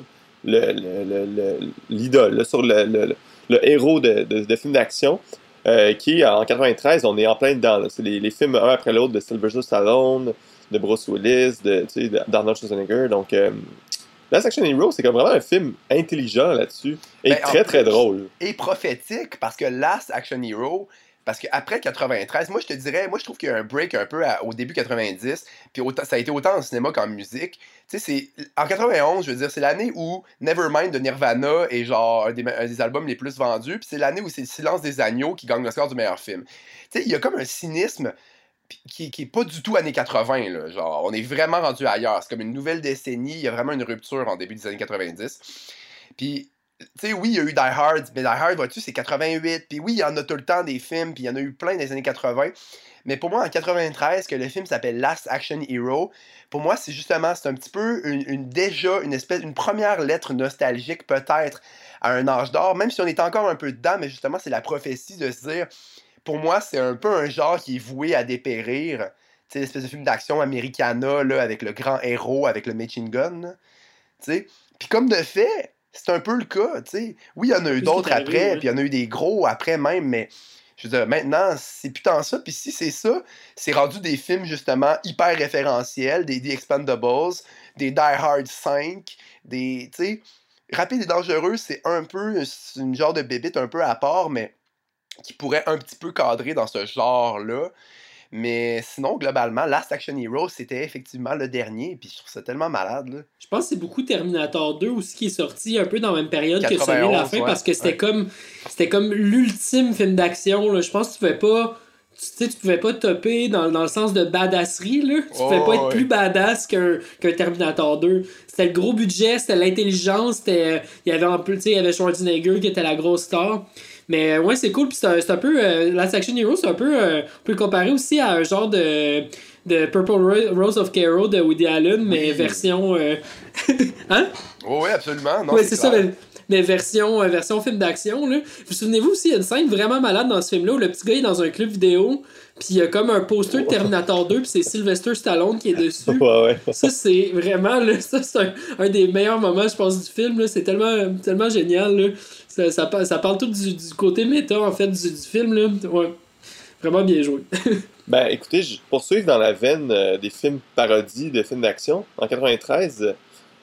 l'idole, sur le héros de films d'action qui, en 93, on est en plein dedans. Là. C'est les films un après l'autre de Sylvester Stallone, de Bruce Willis, d'Arnold Schwarzenegger. Donc, Last Action Hero, c'est comme vraiment un film intelligent là-dessus et très, très drôle. Et prophétique, parce que Last Action Hero... Parce qu'après 93, moi je te dirais, moi je trouve qu'il y a un break un peu au début 90, puis ça a été autant en cinéma qu'en musique. Tu sais, en 91, je veux dire, c'est l'année où Nevermind de Nirvana est genre un des albums les plus vendus, puis c'est l'année où c'est Le Silence des Agneaux qui gagne le score du meilleur film. Tu sais, il y a comme un cynisme qui est pas du tout années 80, là. Genre, on est vraiment rendu ailleurs. C'est comme une nouvelle décennie, il y a vraiment une rupture en début des années 90. Puis tu sais, oui, il y a eu Die Hard, mais Die Hard, vois-tu, c'est 88, puis oui, il y en a tout le temps des films, puis il y en a eu plein dans les années 80, mais pour moi, en 93, que le film s'appelle Last Action Hero, pour moi, c'est justement, c'est un petit peu une première lettre nostalgique, peut-être, à un âge d'or, même si on est encore un peu dedans, mais justement, c'est la prophétie de se dire, pour moi, c'est un peu un genre qui est voué à dépérir, tu sais, l'espèce de film d'action Americana, là, avec le grand héros, avec le machine gun, tu sais, puis comme de fait... C'est un peu le cas, tu sais. Oui, il y en a eu d'autres après, puis il y en a eu des gros après même, mais je veux dire, maintenant, c'est plus tant ça. Puis si c'est ça, c'est rendu des films, justement, hyper référentiels, des The Expendables, des Die Hard 5, tu sais... Rapide et Dangereux, c'est une genre de bébite un peu à part, mais qui pourrait un petit peu cadrer dans ce genre-là. Mais sinon, globalement, Last Action Hero, c'était effectivement le dernier, puis je trouve ça tellement malade, là. Je pense que c'est beaucoup Terminator 2 aussi qui est sorti un peu dans la même période que celui la fin, parce que c'était comme l'ultime film d'action, là. Je pense que tu pouvais pas topper dans le sens de badasserie, là. Tu pouvais pas être plus badass qu'un Terminator 2. C'était le gros budget, c'était l'intelligence, il y avait en plus, tu sais, il y avait Schwarzenegger qui était la grosse star. Mais ouais, c'est cool, puis c'est un peu Last Action Hero, c'est un peu on peut le comparer aussi à un genre de Purple Rose of Cairo de Woody Allen, mais version hein? Oui, absolument. Non, ouais, c'est ça, mais version film d'action, là. Vous souvenez-vous aussi, il y a une scène vraiment malade dans ce film-là où le petit gars est dans un club vidéo, puis il y a comme un poster de Terminator 2, puis c'est Sylvester Stallone qui est dessus. Ouais. Ça, c'est vraiment, là, ça, c'est un des meilleurs moments, je pense, du film, là. C'est tellement génial, là. Ça parle tout du côté méta, en fait, du film, là. Ouais. Vraiment bien joué. Ben, écoutez, je poursuis dans la veine des films parodies de films d'action. En 93,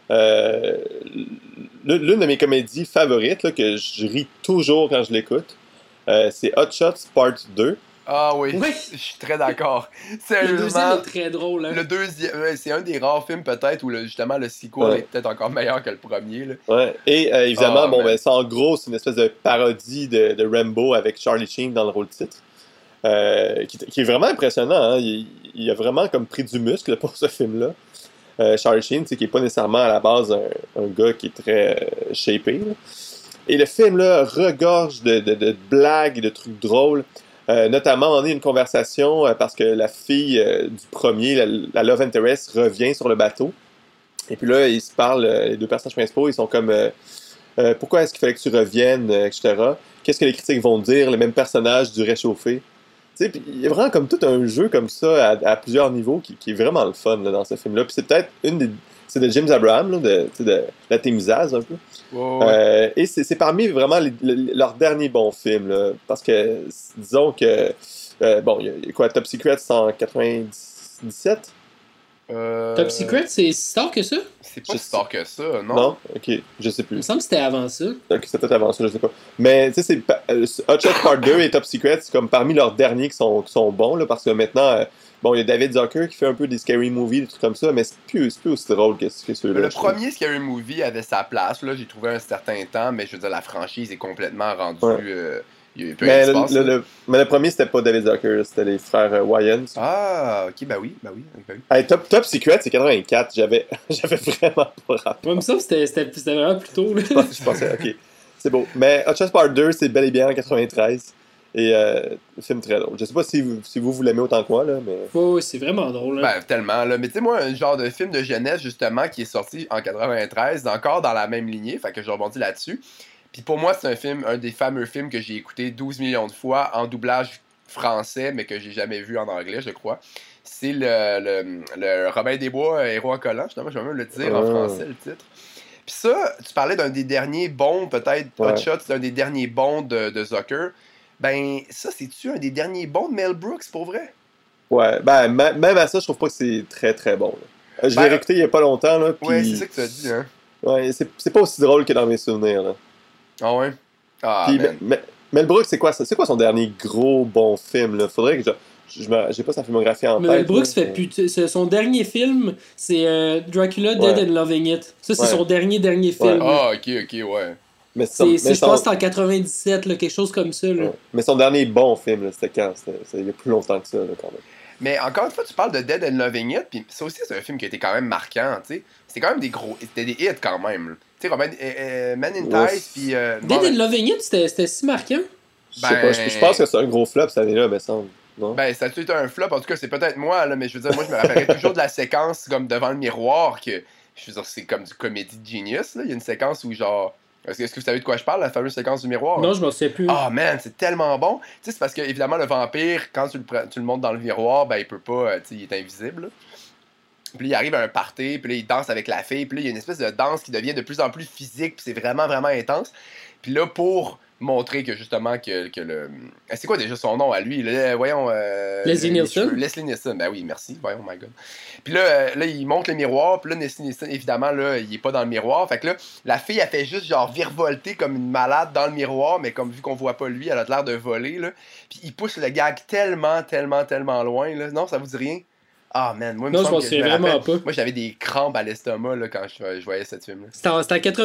l'une de mes comédies favorites, là, que je ris toujours quand je l'écoute, c'est Hot Shots Part 2. Ah oui, je suis très d'accord. Le deuxième est très drôle. Hein? Le deuxième, c'est un des rares films peut-être où justement le sequel est peut-être encore meilleur que le premier. Là. Ouais. Et évidemment, ça, en gros, c'est une espèce de parodie de Rambo avec Charlie Sheen dans le rôle titre. qui est vraiment impressionnant. Hein. Il a vraiment comme pris du muscle pour ce film-là. Charlie Sheen, qui n'est pas nécessairement à la base un gars qui est très shapé. Là. Et le film là, regorge de blagues et de trucs drôles. Notamment, on a une conversation parce que la fille du premier, la Love Interest, revient sur le bateau. Et puis là, ils se parlent, les deux personnages principaux, ils sont comme pourquoi est-ce qu'il fallait que tu reviennes, etc. Qu'est-ce que les critiques vont dire, le même personnage du réchauffé. Puis il y a vraiment comme tout un jeu comme ça à plusieurs niveaux qui est vraiment le fun là, dans ce film-là. Puis c'est peut-être c'est de James Abraham, là, de la Team Zaz un peu. Oh. Et c'est parmi vraiment leurs derniers bons films. Là, parce que, disons que, bon, il y a quoi, Top Secret, c'est en 97? Top Secret, c'est si tard que ça? C'est pas si tard que ça, non? Non? Ok, je sais Il me plus. semble que c'était avant ça. Ok, c'est peut-être avant ça, je sais pas. Mais, tu sais, Hot Shot Part 2 et Top Secret, c'est comme parmi leurs derniers qui sont bons, là, parce que maintenant, bon, il y a David Zucker qui fait un peu des scary movies, des trucs comme ça, mais c'est plus aussi drôle que ceux-là. Le premier Scary Movie avait sa place, là, j'ai trouvé un certain temps, mais je veux dire, la franchise est complètement rendue... Ouais. Il y a peu Mais d'espace. mais le premier, c'était pas David Zucker, c'était les frères Wayans. Ah, ok, bah oui. Hey, Top Secret, c'est 84. J'avais vraiment pas rapport. Moi, il me semble que c'était vraiment plus tôt. Là. Je pensais, ok. C'est beau. Mais Hot Shots Part 2, c'est bel et bien en 93. Et le film très drôle. Je sais pas si vous l'aimez autant que moi, là, mais... Ouais, c'est vraiment drôle. Là. Ben, tellement, là. Mais tu sais, moi, un genre de film de jeunesse, justement, qui est sorti en 93, encore dans la même lignée, fait que je rebondis là-dessus. Puis pour moi, c'est un des fameux films que j'ai écouté 12 millions de fois en doublage français, mais que j'ai jamais vu en anglais, je crois. C'est le Robin des Bois, Héros en collant, justement, je vais même le dire en français, le titre. Puis ça, tu parlais d'un des derniers bons, peut-être, Hot Shot, c'est un des derniers bons de Zucker. Ben, ça, c'est-tu un des derniers bons de Mel Brooks, pour vrai? Ouais, ben, même à ça, je trouve pas que c'est très, très bon. Je l'ai réécouté il y a pas longtemps, là, puis... Ouais, c'est ça que tu as dit, hein? Ouais, c'est pas aussi drôle que dans mes souvenirs, là. Ah ouais? Ah, Puis, man. Mel Brooks, c'est quoi son dernier gros bon film, là? Faudrait que j'ai pas sa filmographie en tête. Mel Brooks là, fait plus. Son dernier film, c'est Dracula Dead and Loving It. Ça, c'est son dernier film. Ah, ok, ouais. Mais je pense que c'est en 97, là, quelque chose comme ça. Là. Ouais. Mais son dernier bon film, là, c'était quand? C'était il y a plus longtemps que ça, là, quand même. Mais encore une fois, tu parles de Dead and Loving It, puis ça aussi, c'est un film qui a été quand même marquant, tu sais. C'était quand même c'était des hits quand même. Tu sais, Man in Ties, puis... Dead and Loving It, c'était si marquant? Je sais pas, je pense que c'est un gros flop cette année-là, me semble. Non? Ben, ça a été un flop, en tout cas, c'est peut-être moi, là, mais je veux dire, moi, je me rappellerai toujours de la séquence comme devant le miroir, que, je veux dire, c'est comme du comédie de genius, là. Il y a une séquence où, genre... Est-ce que vous savez de quoi je parle, la fameuse séquence du miroir? Non, je m'en souviens plus. Ah, man, c'est tellement bon. Tu sais, c'est parce que, évidemment, le vampire, quand tu le montes dans le miroir, ben, il peut pas, tu sais, il est invisible, là. Puis là, il arrive à un party, puis là, il danse avec la fille, puis là, il y a une espèce de danse qui devient de plus en plus physique, puis c'est vraiment, vraiment intense. Puis là, pour montrer que, justement, que le... C'est quoi déjà son nom à lui? Voyons... Leslie Nielsen? Leslie Nielsen, ben oui, merci. Voyons, my God. Puis là, il monte le miroir, puis là, Leslie Nielsen, évidemment, là, il est pas dans le miroir. Fait que là, la fille, elle fait juste, genre, virevolter comme une malade dans le miroir, mais comme vu qu'on voit pas lui, elle a l'air de voler, là. Puis il pousse le gag tellement, tellement, tellement loin, là. Non, ça vous dit rien? Ah, man, moi, non, je m'en souviens vraiment pas. Moi, j'avais des crampes à l'estomac là, quand je voyais cette film-là. C'était en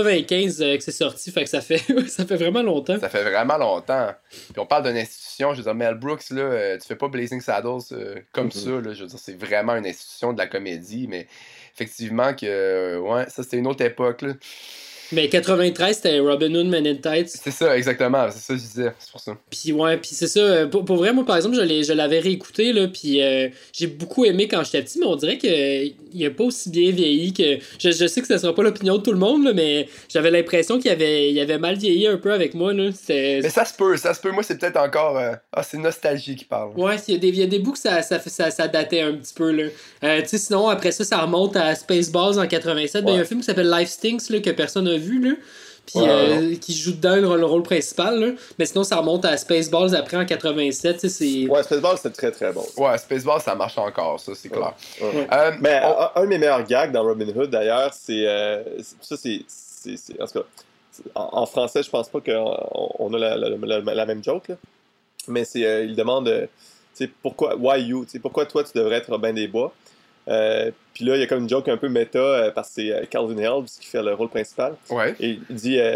95 que c'est sorti, fait que ça fait vraiment longtemps. Ça fait vraiment longtemps. Puis on parle d'une institution, je veux dire, Mel Brooks, là, tu fais pas Blazing Saddles comme ça, là, je veux dire, c'est vraiment une institution de la comédie, mais effectivement que, ouais, ça c'était une autre époque, là. Mais 93, c'était Robin Hood Men in Tights. C'est ça, exactement, c'est ça que je disais, c'est pour ça. Puis ouais, puis c'est ça, pour vrai, moi par exemple, je l'avais réécouté, là, puis j'ai beaucoup aimé quand j'étais petit, mais on dirait qu'il a pas aussi bien vieilli que... Je sais que ça sera pas l'opinion de tout le monde, là, mais j'avais l'impression qu'il avait mal vieilli un peu avec moi, là. Mais ça se peut, moi c'est peut-être encore... c'est nostalgie qui parle. Ouais, il y a des bouts que ça datait un petit peu, là. Tu sais, sinon, après ça remonte à Spaceballs en 87, ouais. Ben, il y a un film qui s'appelle Life Stinks, là, que personne n'a vu, là. Puis qui joue dedans le rôle principal, là. Mais sinon, ça remonte à Spaceballs après en 87, tu sais, c'est... Ouais, Spaceballs, c'est très très bon. Ouais, Spaceballs, ça marche encore, ça, c'est clair. Ouais. Mais un de mes meilleurs gags dans Robin Hood, d'ailleurs, c'est... ça, c'est en tout cas, en français, je pense pas qu'on a la même joke, là. Mais c'est... il demande, tu sais, pourquoi... Why you? Tu sais, pourquoi toi, tu devrais être Robin des Bois? Puis là, il y a comme une joke un peu méta parce que c'est Calvin Helms qui fait le rôle principal. Ouais. Et il dit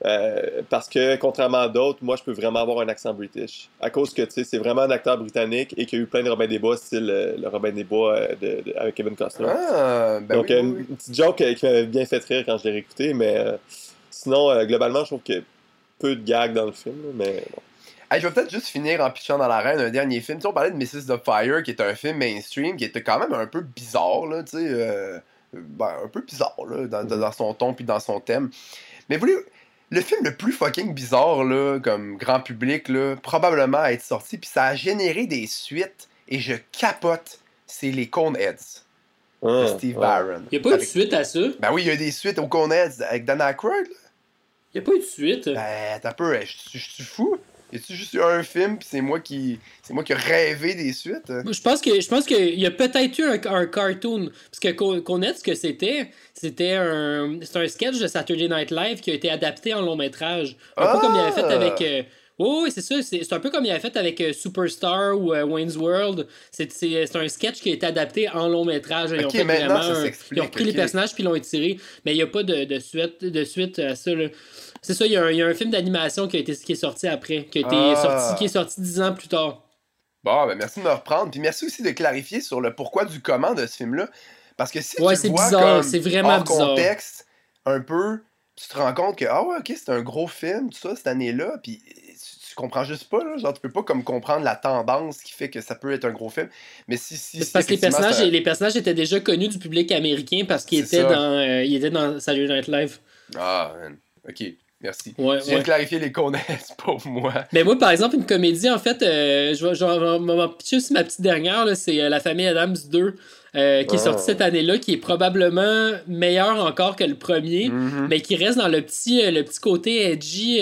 Parce que, contrairement à d'autres, moi, je peux vraiment avoir un accent british. À cause que, tu sais, c'est vraiment un acteur britannique et qu'il y a eu plein de Robin des Bois, style le Robin des Bois avec Kevin Costner. Ah, ben Donc, oui, une petite joke qui m'avait bien fait rire quand je l'ai réécouté, mais sinon, globalement, je trouve qu'il y a peu de gags dans le film, mais bon. Hey, je vais peut-être juste finir en pitchant dans l'arène un dernier film. Tu sais, on parlait de Mrs. the Fire, qui est un film mainstream, qui était quand même un peu bizarre, là, tu sais, un peu bizarre, là, dans son ton puis dans son thème. Mais vous voulez, le film le plus fucking bizarre, là, comme grand public, là, probablement à être sorti, puis ça a généré des suites, et je capote, c'est les Coneheads de Steve Barron. Il n'y a pas eu de suite à ça. Ben oui, il y a eu des suites aux Coneheads avec Dan Aykroyd, là. Il n'y a pas eu de suite. Ben, t'as peu, je suis fou. Y a-tu juste eu un film, pis c'est moi qui ai rêvé des suites? Je pense qu'il y a peut-être eu un cartoon. Parce que connaître ce que c'était un sketch de Saturday Night Live qui a été adapté en long métrage. Un peu comme il avait fait avec. Oui, c'est ça. C'est un peu comme il avait fait avec Superstar ou Wayne's World. C'est un sketch qui a été adapté en long métrage. Ils ont fait maintenant, vraiment ça s'explique. ils ont repris les personnages puis ils l'ont étiré. Mais il n'y a pas de suite à ça, là. C'est ça, il y a un film d'animation qui est sorti après, qui est sorti 10 ans plus tard. Bon, ben merci de me reprendre. Puis merci aussi de clarifier sur le pourquoi du comment de ce film-là. Parce que si tu c'est le vois bizarre, comme c'est vraiment hors bizarre. contexte, un peu, tu te rends compte que, ah ouais, ok, c'est un gros film, tout ça, cette année-là, puis tu comprends juste pas, là. Genre, tu peux pas comme comprendre la tendance qui fait que ça peut être un gros film. Mais c'est parce que les personnages étaient déjà connus du public américain parce qu'ils étaient dans Saturday Night Live. Ah, man. Ok. Merci. Ouais, tu viens de clarifier les connaisses pour moi. Mais moi, par exemple, une comédie, en fait, je vais pitcher aussi ma petite dernière, là, c'est La Famille Adams 2, qui est sorti cette année-là, qui est probablement meilleur encore que le premier, mais qui reste dans le petit côté edgy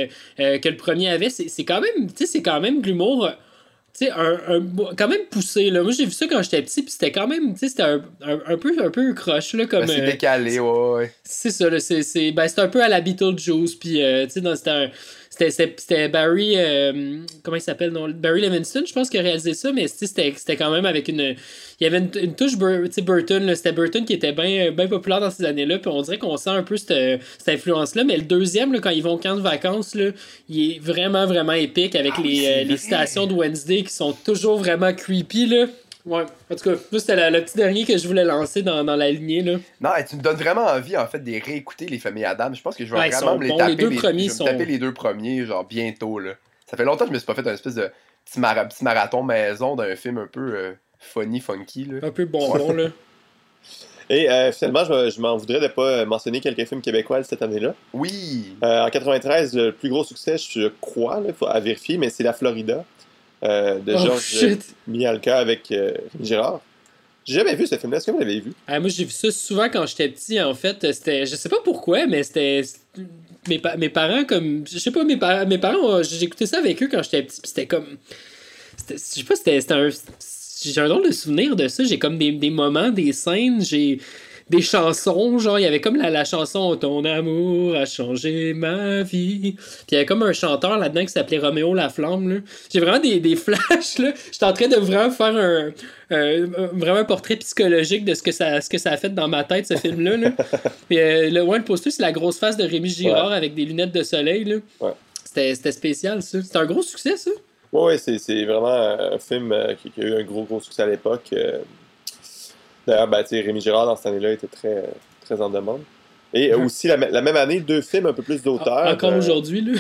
que le premier avait. C'est quand même de l'humour. Tu sais, quand même poussé, là. Moi, j'ai vu ça quand j'étais petit, puis c'était quand même, tu sais, c'était un peu croche, là, comme... c'est décalé, ouais. C'est ça, là, c'est un peu à la Beetlejuice, puis, tu sais, c'était Barry... comment il s'appelle, non? Barry Levinson, je pense, qui a réalisé ça, mais c'était quand même avec une... Il y avait une touche, tu sais, Burton, là. C'était Burton qui était bien populaire dans ces années-là, puis on dirait qu'on sent un peu cette influence-là, mais le deuxième, là, quand ils vont au camp de vacances, là, il est vraiment, vraiment épique avec les citations de Wednesday qui sont toujours vraiment creepy, là. Ouais, en tout cas, c'était le petit dernier que je voulais lancer dans la lignée, là. Non, tu me donnes vraiment envie, en fait, de réécouter les familles Adams. Je pense que je vais vraiment me taper. Taper les deux premiers, genre, bientôt, là. Ça fait longtemps que je me suis pas fait un espèce de petit marathon maison d'un film un peu funky, là. Un peu bonbon, là. Et finalement, je m'en voudrais de pas mentionner quelques films québécois cette année-là. Oui! En 93, le plus gros succès, je crois, il faut vérifier, mais c'est La Florida. De Georges Mihalka avec Rémi Girard. J'ai jamais vu ce film-là. Est-ce que vous l'avez vu? Moi, j'ai vu ça souvent quand j'étais petit, en fait. C'était... Je sais pas pourquoi, mais c'était... Mes parents, comme... Je sais pas, mes parents, j'écoutais ça avec eux quand j'étais petit, puis c'était comme... Je sais pas, c'était un... J'ai un drôle de souvenir de ça. J'ai comme des moments, des scènes, j'ai... Des chansons, genre, il y avait comme la chanson Ton amour a changé ma vie. Puis il y avait comme un chanteur là-dedans qui s'appelait Roméo Laflamme, là. J'ai vraiment des flashs, là. J'étais en train de vraiment faire vraiment un portrait psychologique de ce que ça a fait dans ma tête, ce film-là, là. Puis le poster, c'est la grosse face de Rémi Girard avec des lunettes de soleil, là. Ouais. C'était spécial, ça. C'était un gros succès, ça. Ouais, c'est vraiment un film qui a eu un gros succès à l'époque. D'ailleurs, Rémi Girard, dans cette année-là, était très, très en demande. Et aussi, la même année, 2 films un peu plus d'auteur. Encore aujourd'hui, là.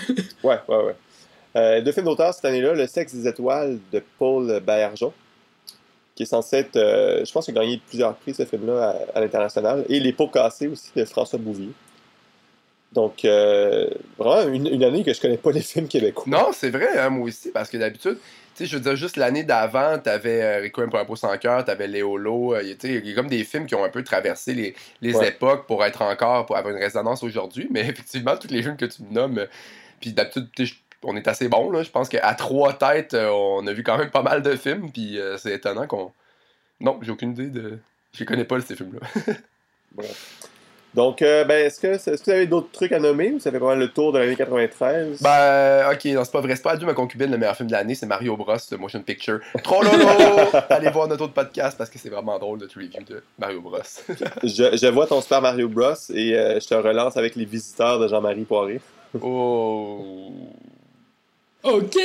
Ouais. 2 films d'auteur cette année-là. Le Sexe des étoiles de Paul Baillargeon, qui est censé être... je pense qu'il a gagné plusieurs prix, ce film-là, à l'international. Et Les Pots cassés aussi, de François Bouvier. Donc, vraiment, une année que je connais pas les films québécois. Non, c'est vrai, hein, moi aussi, parce que d'habitude... Tu sais, je veux dire, juste l'année d'avant, t'avais Requiem pour un pot sans cœur, t'avais Léolo. Il y a comme des films qui ont un peu traversé les époques pour avoir une résonance aujourd'hui. Mais effectivement, tous les films que tu me nommes, puis d'habitude, on est assez bon, là. Je pense qu'à 3 têtes, on a vu quand même pas mal de films. Puis c'est étonnant qu'on... Non, j'ai aucune idée de... Je connais pas ces films-là. Ouais. Donc, est-ce que vous avez d'autres trucs à nommer ou ça fait pas mal le tour de l'année 93? Ok, non, c'est pas vrai. C'est pas Adieu ma concubine, le meilleur film de l'année, c'est Mario Bros. Motion Picture. Trop lolo! Allez voir notre autre podcast parce que c'est vraiment drôle notre review de Mario Bros. je vois ton Super Mario Bros. Et je te relance avec Les Visiteurs de Jean-Marie Poiré. Oh! OK!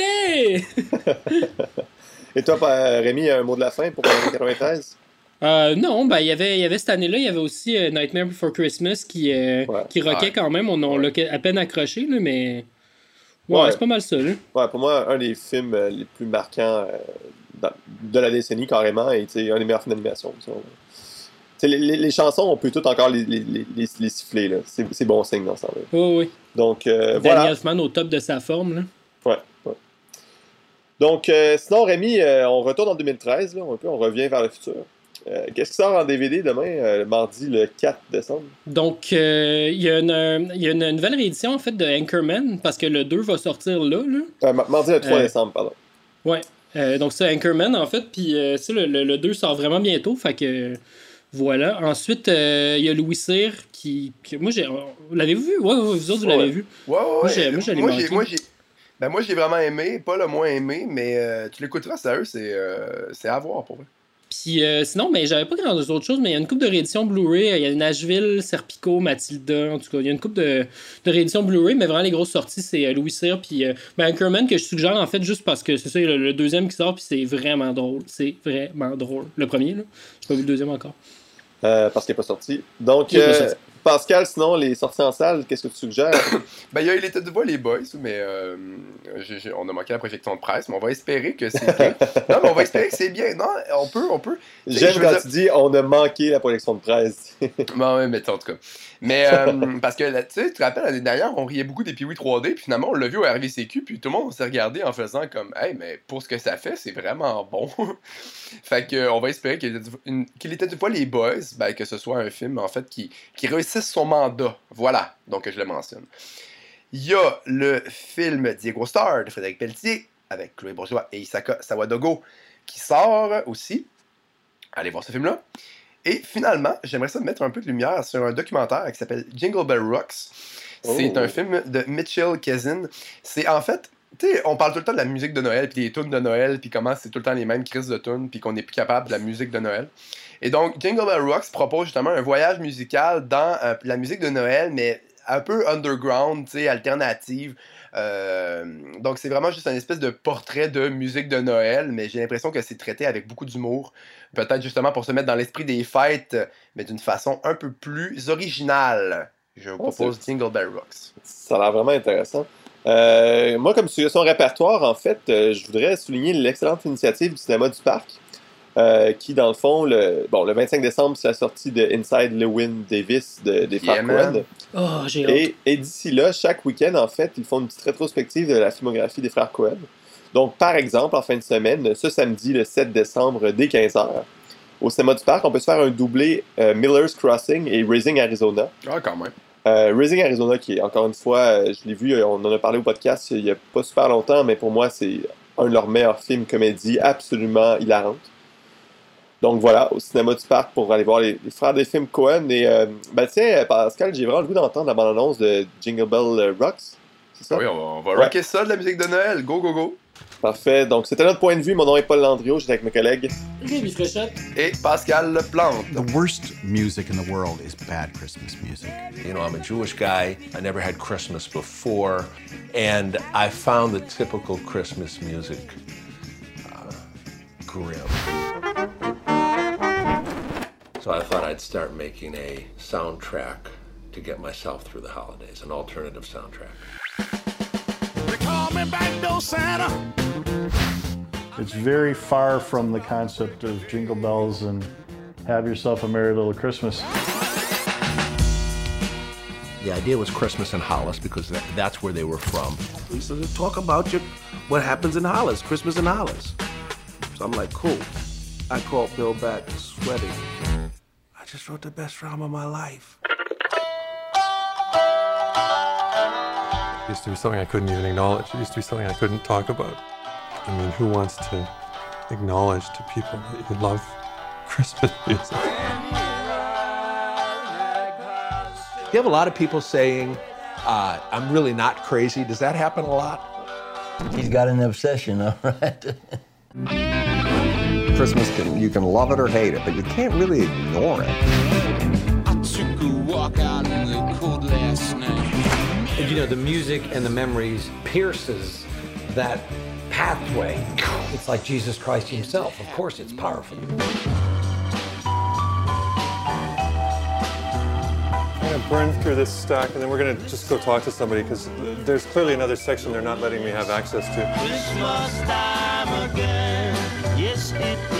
Et toi, Rémi, un mot de la fin pour 93? Non, ben, il y avait cette année-là, il y avait aussi Nightmare Before Christmas qui rockait quand même. On l'a à peine accroché, là, mais. Ouais, c'est pas mal ça. Là. Ouais, pour moi, un des films les plus marquants de la décennie, carrément, et un des meilleurs films d'animation. Les chansons, on peut toutes encore les siffler. Là. C'est bon signe dans ce temps-là. Oui. Donc, Daniel voilà. Elfman au top de sa forme. Là. Ouais. Donc, sinon, Rémi, on retourne en 2013. Là, on revient vers le futur. Qu'est-ce qui sort en DVD demain, mardi le 4 décembre? Donc, il y a une nouvelle réédition en fait de Anchorman, parce que le 2 va sortir là. Mardi le 3 décembre, pardon. Ouais. Donc, c'est Anchorman en fait, puis le 2 sort vraiment bientôt, fait que voilà. Ensuite, il y a Louis Cyr qui moi, vous l'avez-vous vu? Ouais, vous autres, vous l'avez vu. Ouais. Moi, j'allais manquer. Moi, j'ai vraiment aimé, pas le moins aimé, mais tu l'écouteras, sérieux, c'est à voir pour vrai. Puis sinon, mais j'avais pas grand autre chose, mais il y a une couple de rééditions Blu-ray. Il y a Nashville, Serpico, Matilda, en tout cas. Il y a une couple de rééditions Blu-ray, mais vraiment les grosses sorties, c'est Louis Cyr puis Anchorman que je suggère en fait juste parce que c'est ça, le deuxième qui sort, puis c'est vraiment drôle. C'est vraiment drôle. Le premier, là. J'ai pas vu le deuxième encore. Parce qu'il n'est pas sorti. Donc, Pascal, sinon, les sorties en salle, qu'est-ce que tu suggères? Ben, il était de voir les boys, mais on a manqué la projection de presse, mais on va espérer que c'est bien. Non, mais on va espérer que c'est bien. Non, on peut. J'aime quand tu dis on a manqué la projection de presse. Bon, ouais, mais en tout cas. Mais, parce que, tu te rappelles, l'année dernière, on riait beaucoup des Pee-Wee 3D, puis finalement, on l'a vu au RVCQ, puis tout le monde s'est regardé en faisant comme, hey, mais pour ce que ça fait, c'est vraiment bon. Fait que, on va espérer qu'il était du poids les boys, ben, que ce soit un film, en fait, qui réussisse son mandat. Voilà. Donc, je le mentionne. Il y a le film Diego Star de Frédéric Pelletier, avec Chloé Bourgeois et Isaka Sawadogo, qui sort aussi. Allez voir ce film-là. Et finalement, j'aimerais ça mettre un peu de lumière sur un documentaire qui s'appelle Jingle Bell Rocks. C'est un film de Mitchell Kezin. C'est en fait, tu sais, on parle tout le temps de la musique de Noël, puis des tunes de Noël, puis comment c'est tout le temps les mêmes crises de tunes, puis qu'on n'est plus capable de la musique de Noël. Et donc, Jingle Bell Rocks propose justement un voyage musical dans la musique de Noël, mais un peu underground, tu sais, alternative. Donc, c'est vraiment juste un espèce de portrait de musique de Noël, mais j'ai l'impression que c'est traité avec beaucoup d'humour. Peut-être justement pour se mettre dans l'esprit des fêtes, mais d'une façon un peu plus originale. Je vous propose Jingle Bell Rocks. Ça a l'air vraiment intéressant. Moi, comme suggestion répertoire, en fait, je voudrais souligner l'excellente initiative du cinéma du Parc, qui, dans le fond, le 25 décembre, c'est la sortie de Inside Llewyn Davis des frères Coen. Oh, j'ai hâte. Et d'ici là, chaque week-end, en fait, ils font une petite rétrospective de la filmographie des frères Coen. Donc, par exemple, en fin de semaine, ce samedi, le 7 décembre, dès 15h, au cinéma du Parc, on peut se faire un doublé Miller's Crossing et Raising Arizona. Ah, quand même. Raising Arizona, qui est, encore une fois, je l'ai vu, on en a parlé au podcast il n'y a pas super longtemps, mais pour moi, c'est un de leurs meilleurs films comédie, absolument hilarante. Donc voilà, au cinéma du Parc pour aller voir les frères des films Coen. Et tiens, Pascal, j'ai vraiment le goût d'entendre la bande-annonce de Jingle Bell Rocks. C'est ça? Oui, on va rocker ça de la musique de Noël. Go, go, go. Parfait. Donc, c'était notre point de vue. Mon nom est Paul Landriot. J'étais avec mes collègues Rémi Fréchette et Pascal Plante. The worst music in the world is bad Christmas music. You know, I'm a Jewish guy. I never had Christmas before. And I found the typical Christmas music grim. So I thought I'd start making a soundtrack to get myself through the holidays, an alternative soundtrack. Santa. It's very far from the concept of Jingle Bells and Have Yourself a Merry Little Christmas. The idea was Christmas in Hollis because that's where they were from. So talk about what happens in Hollis, Christmas in Hollis. So I'm like, cool. I called Bill back, sweating. I just wrote the best drama of my life. It used to be something I couldn't even acknowledge. It used to be something I couldn't talk about. I mean, who wants to acknowledge to people that you love Christmas music? You have a lot of people saying, I'm really not crazy. Does that happen a lot? He's got an obsession, all right? Christmas, you can love it or hate it, but you can't really ignore it. I took a walk out in the cold last night. You know, the music and the memories pierces that pathway. It's like Jesus Christ himself. Of course it's powerful. I'm going to burn through this stack, and then we're going to just go talk to somebody, because there's clearly another section they're not letting me have access to. Christmas time again. Yes, it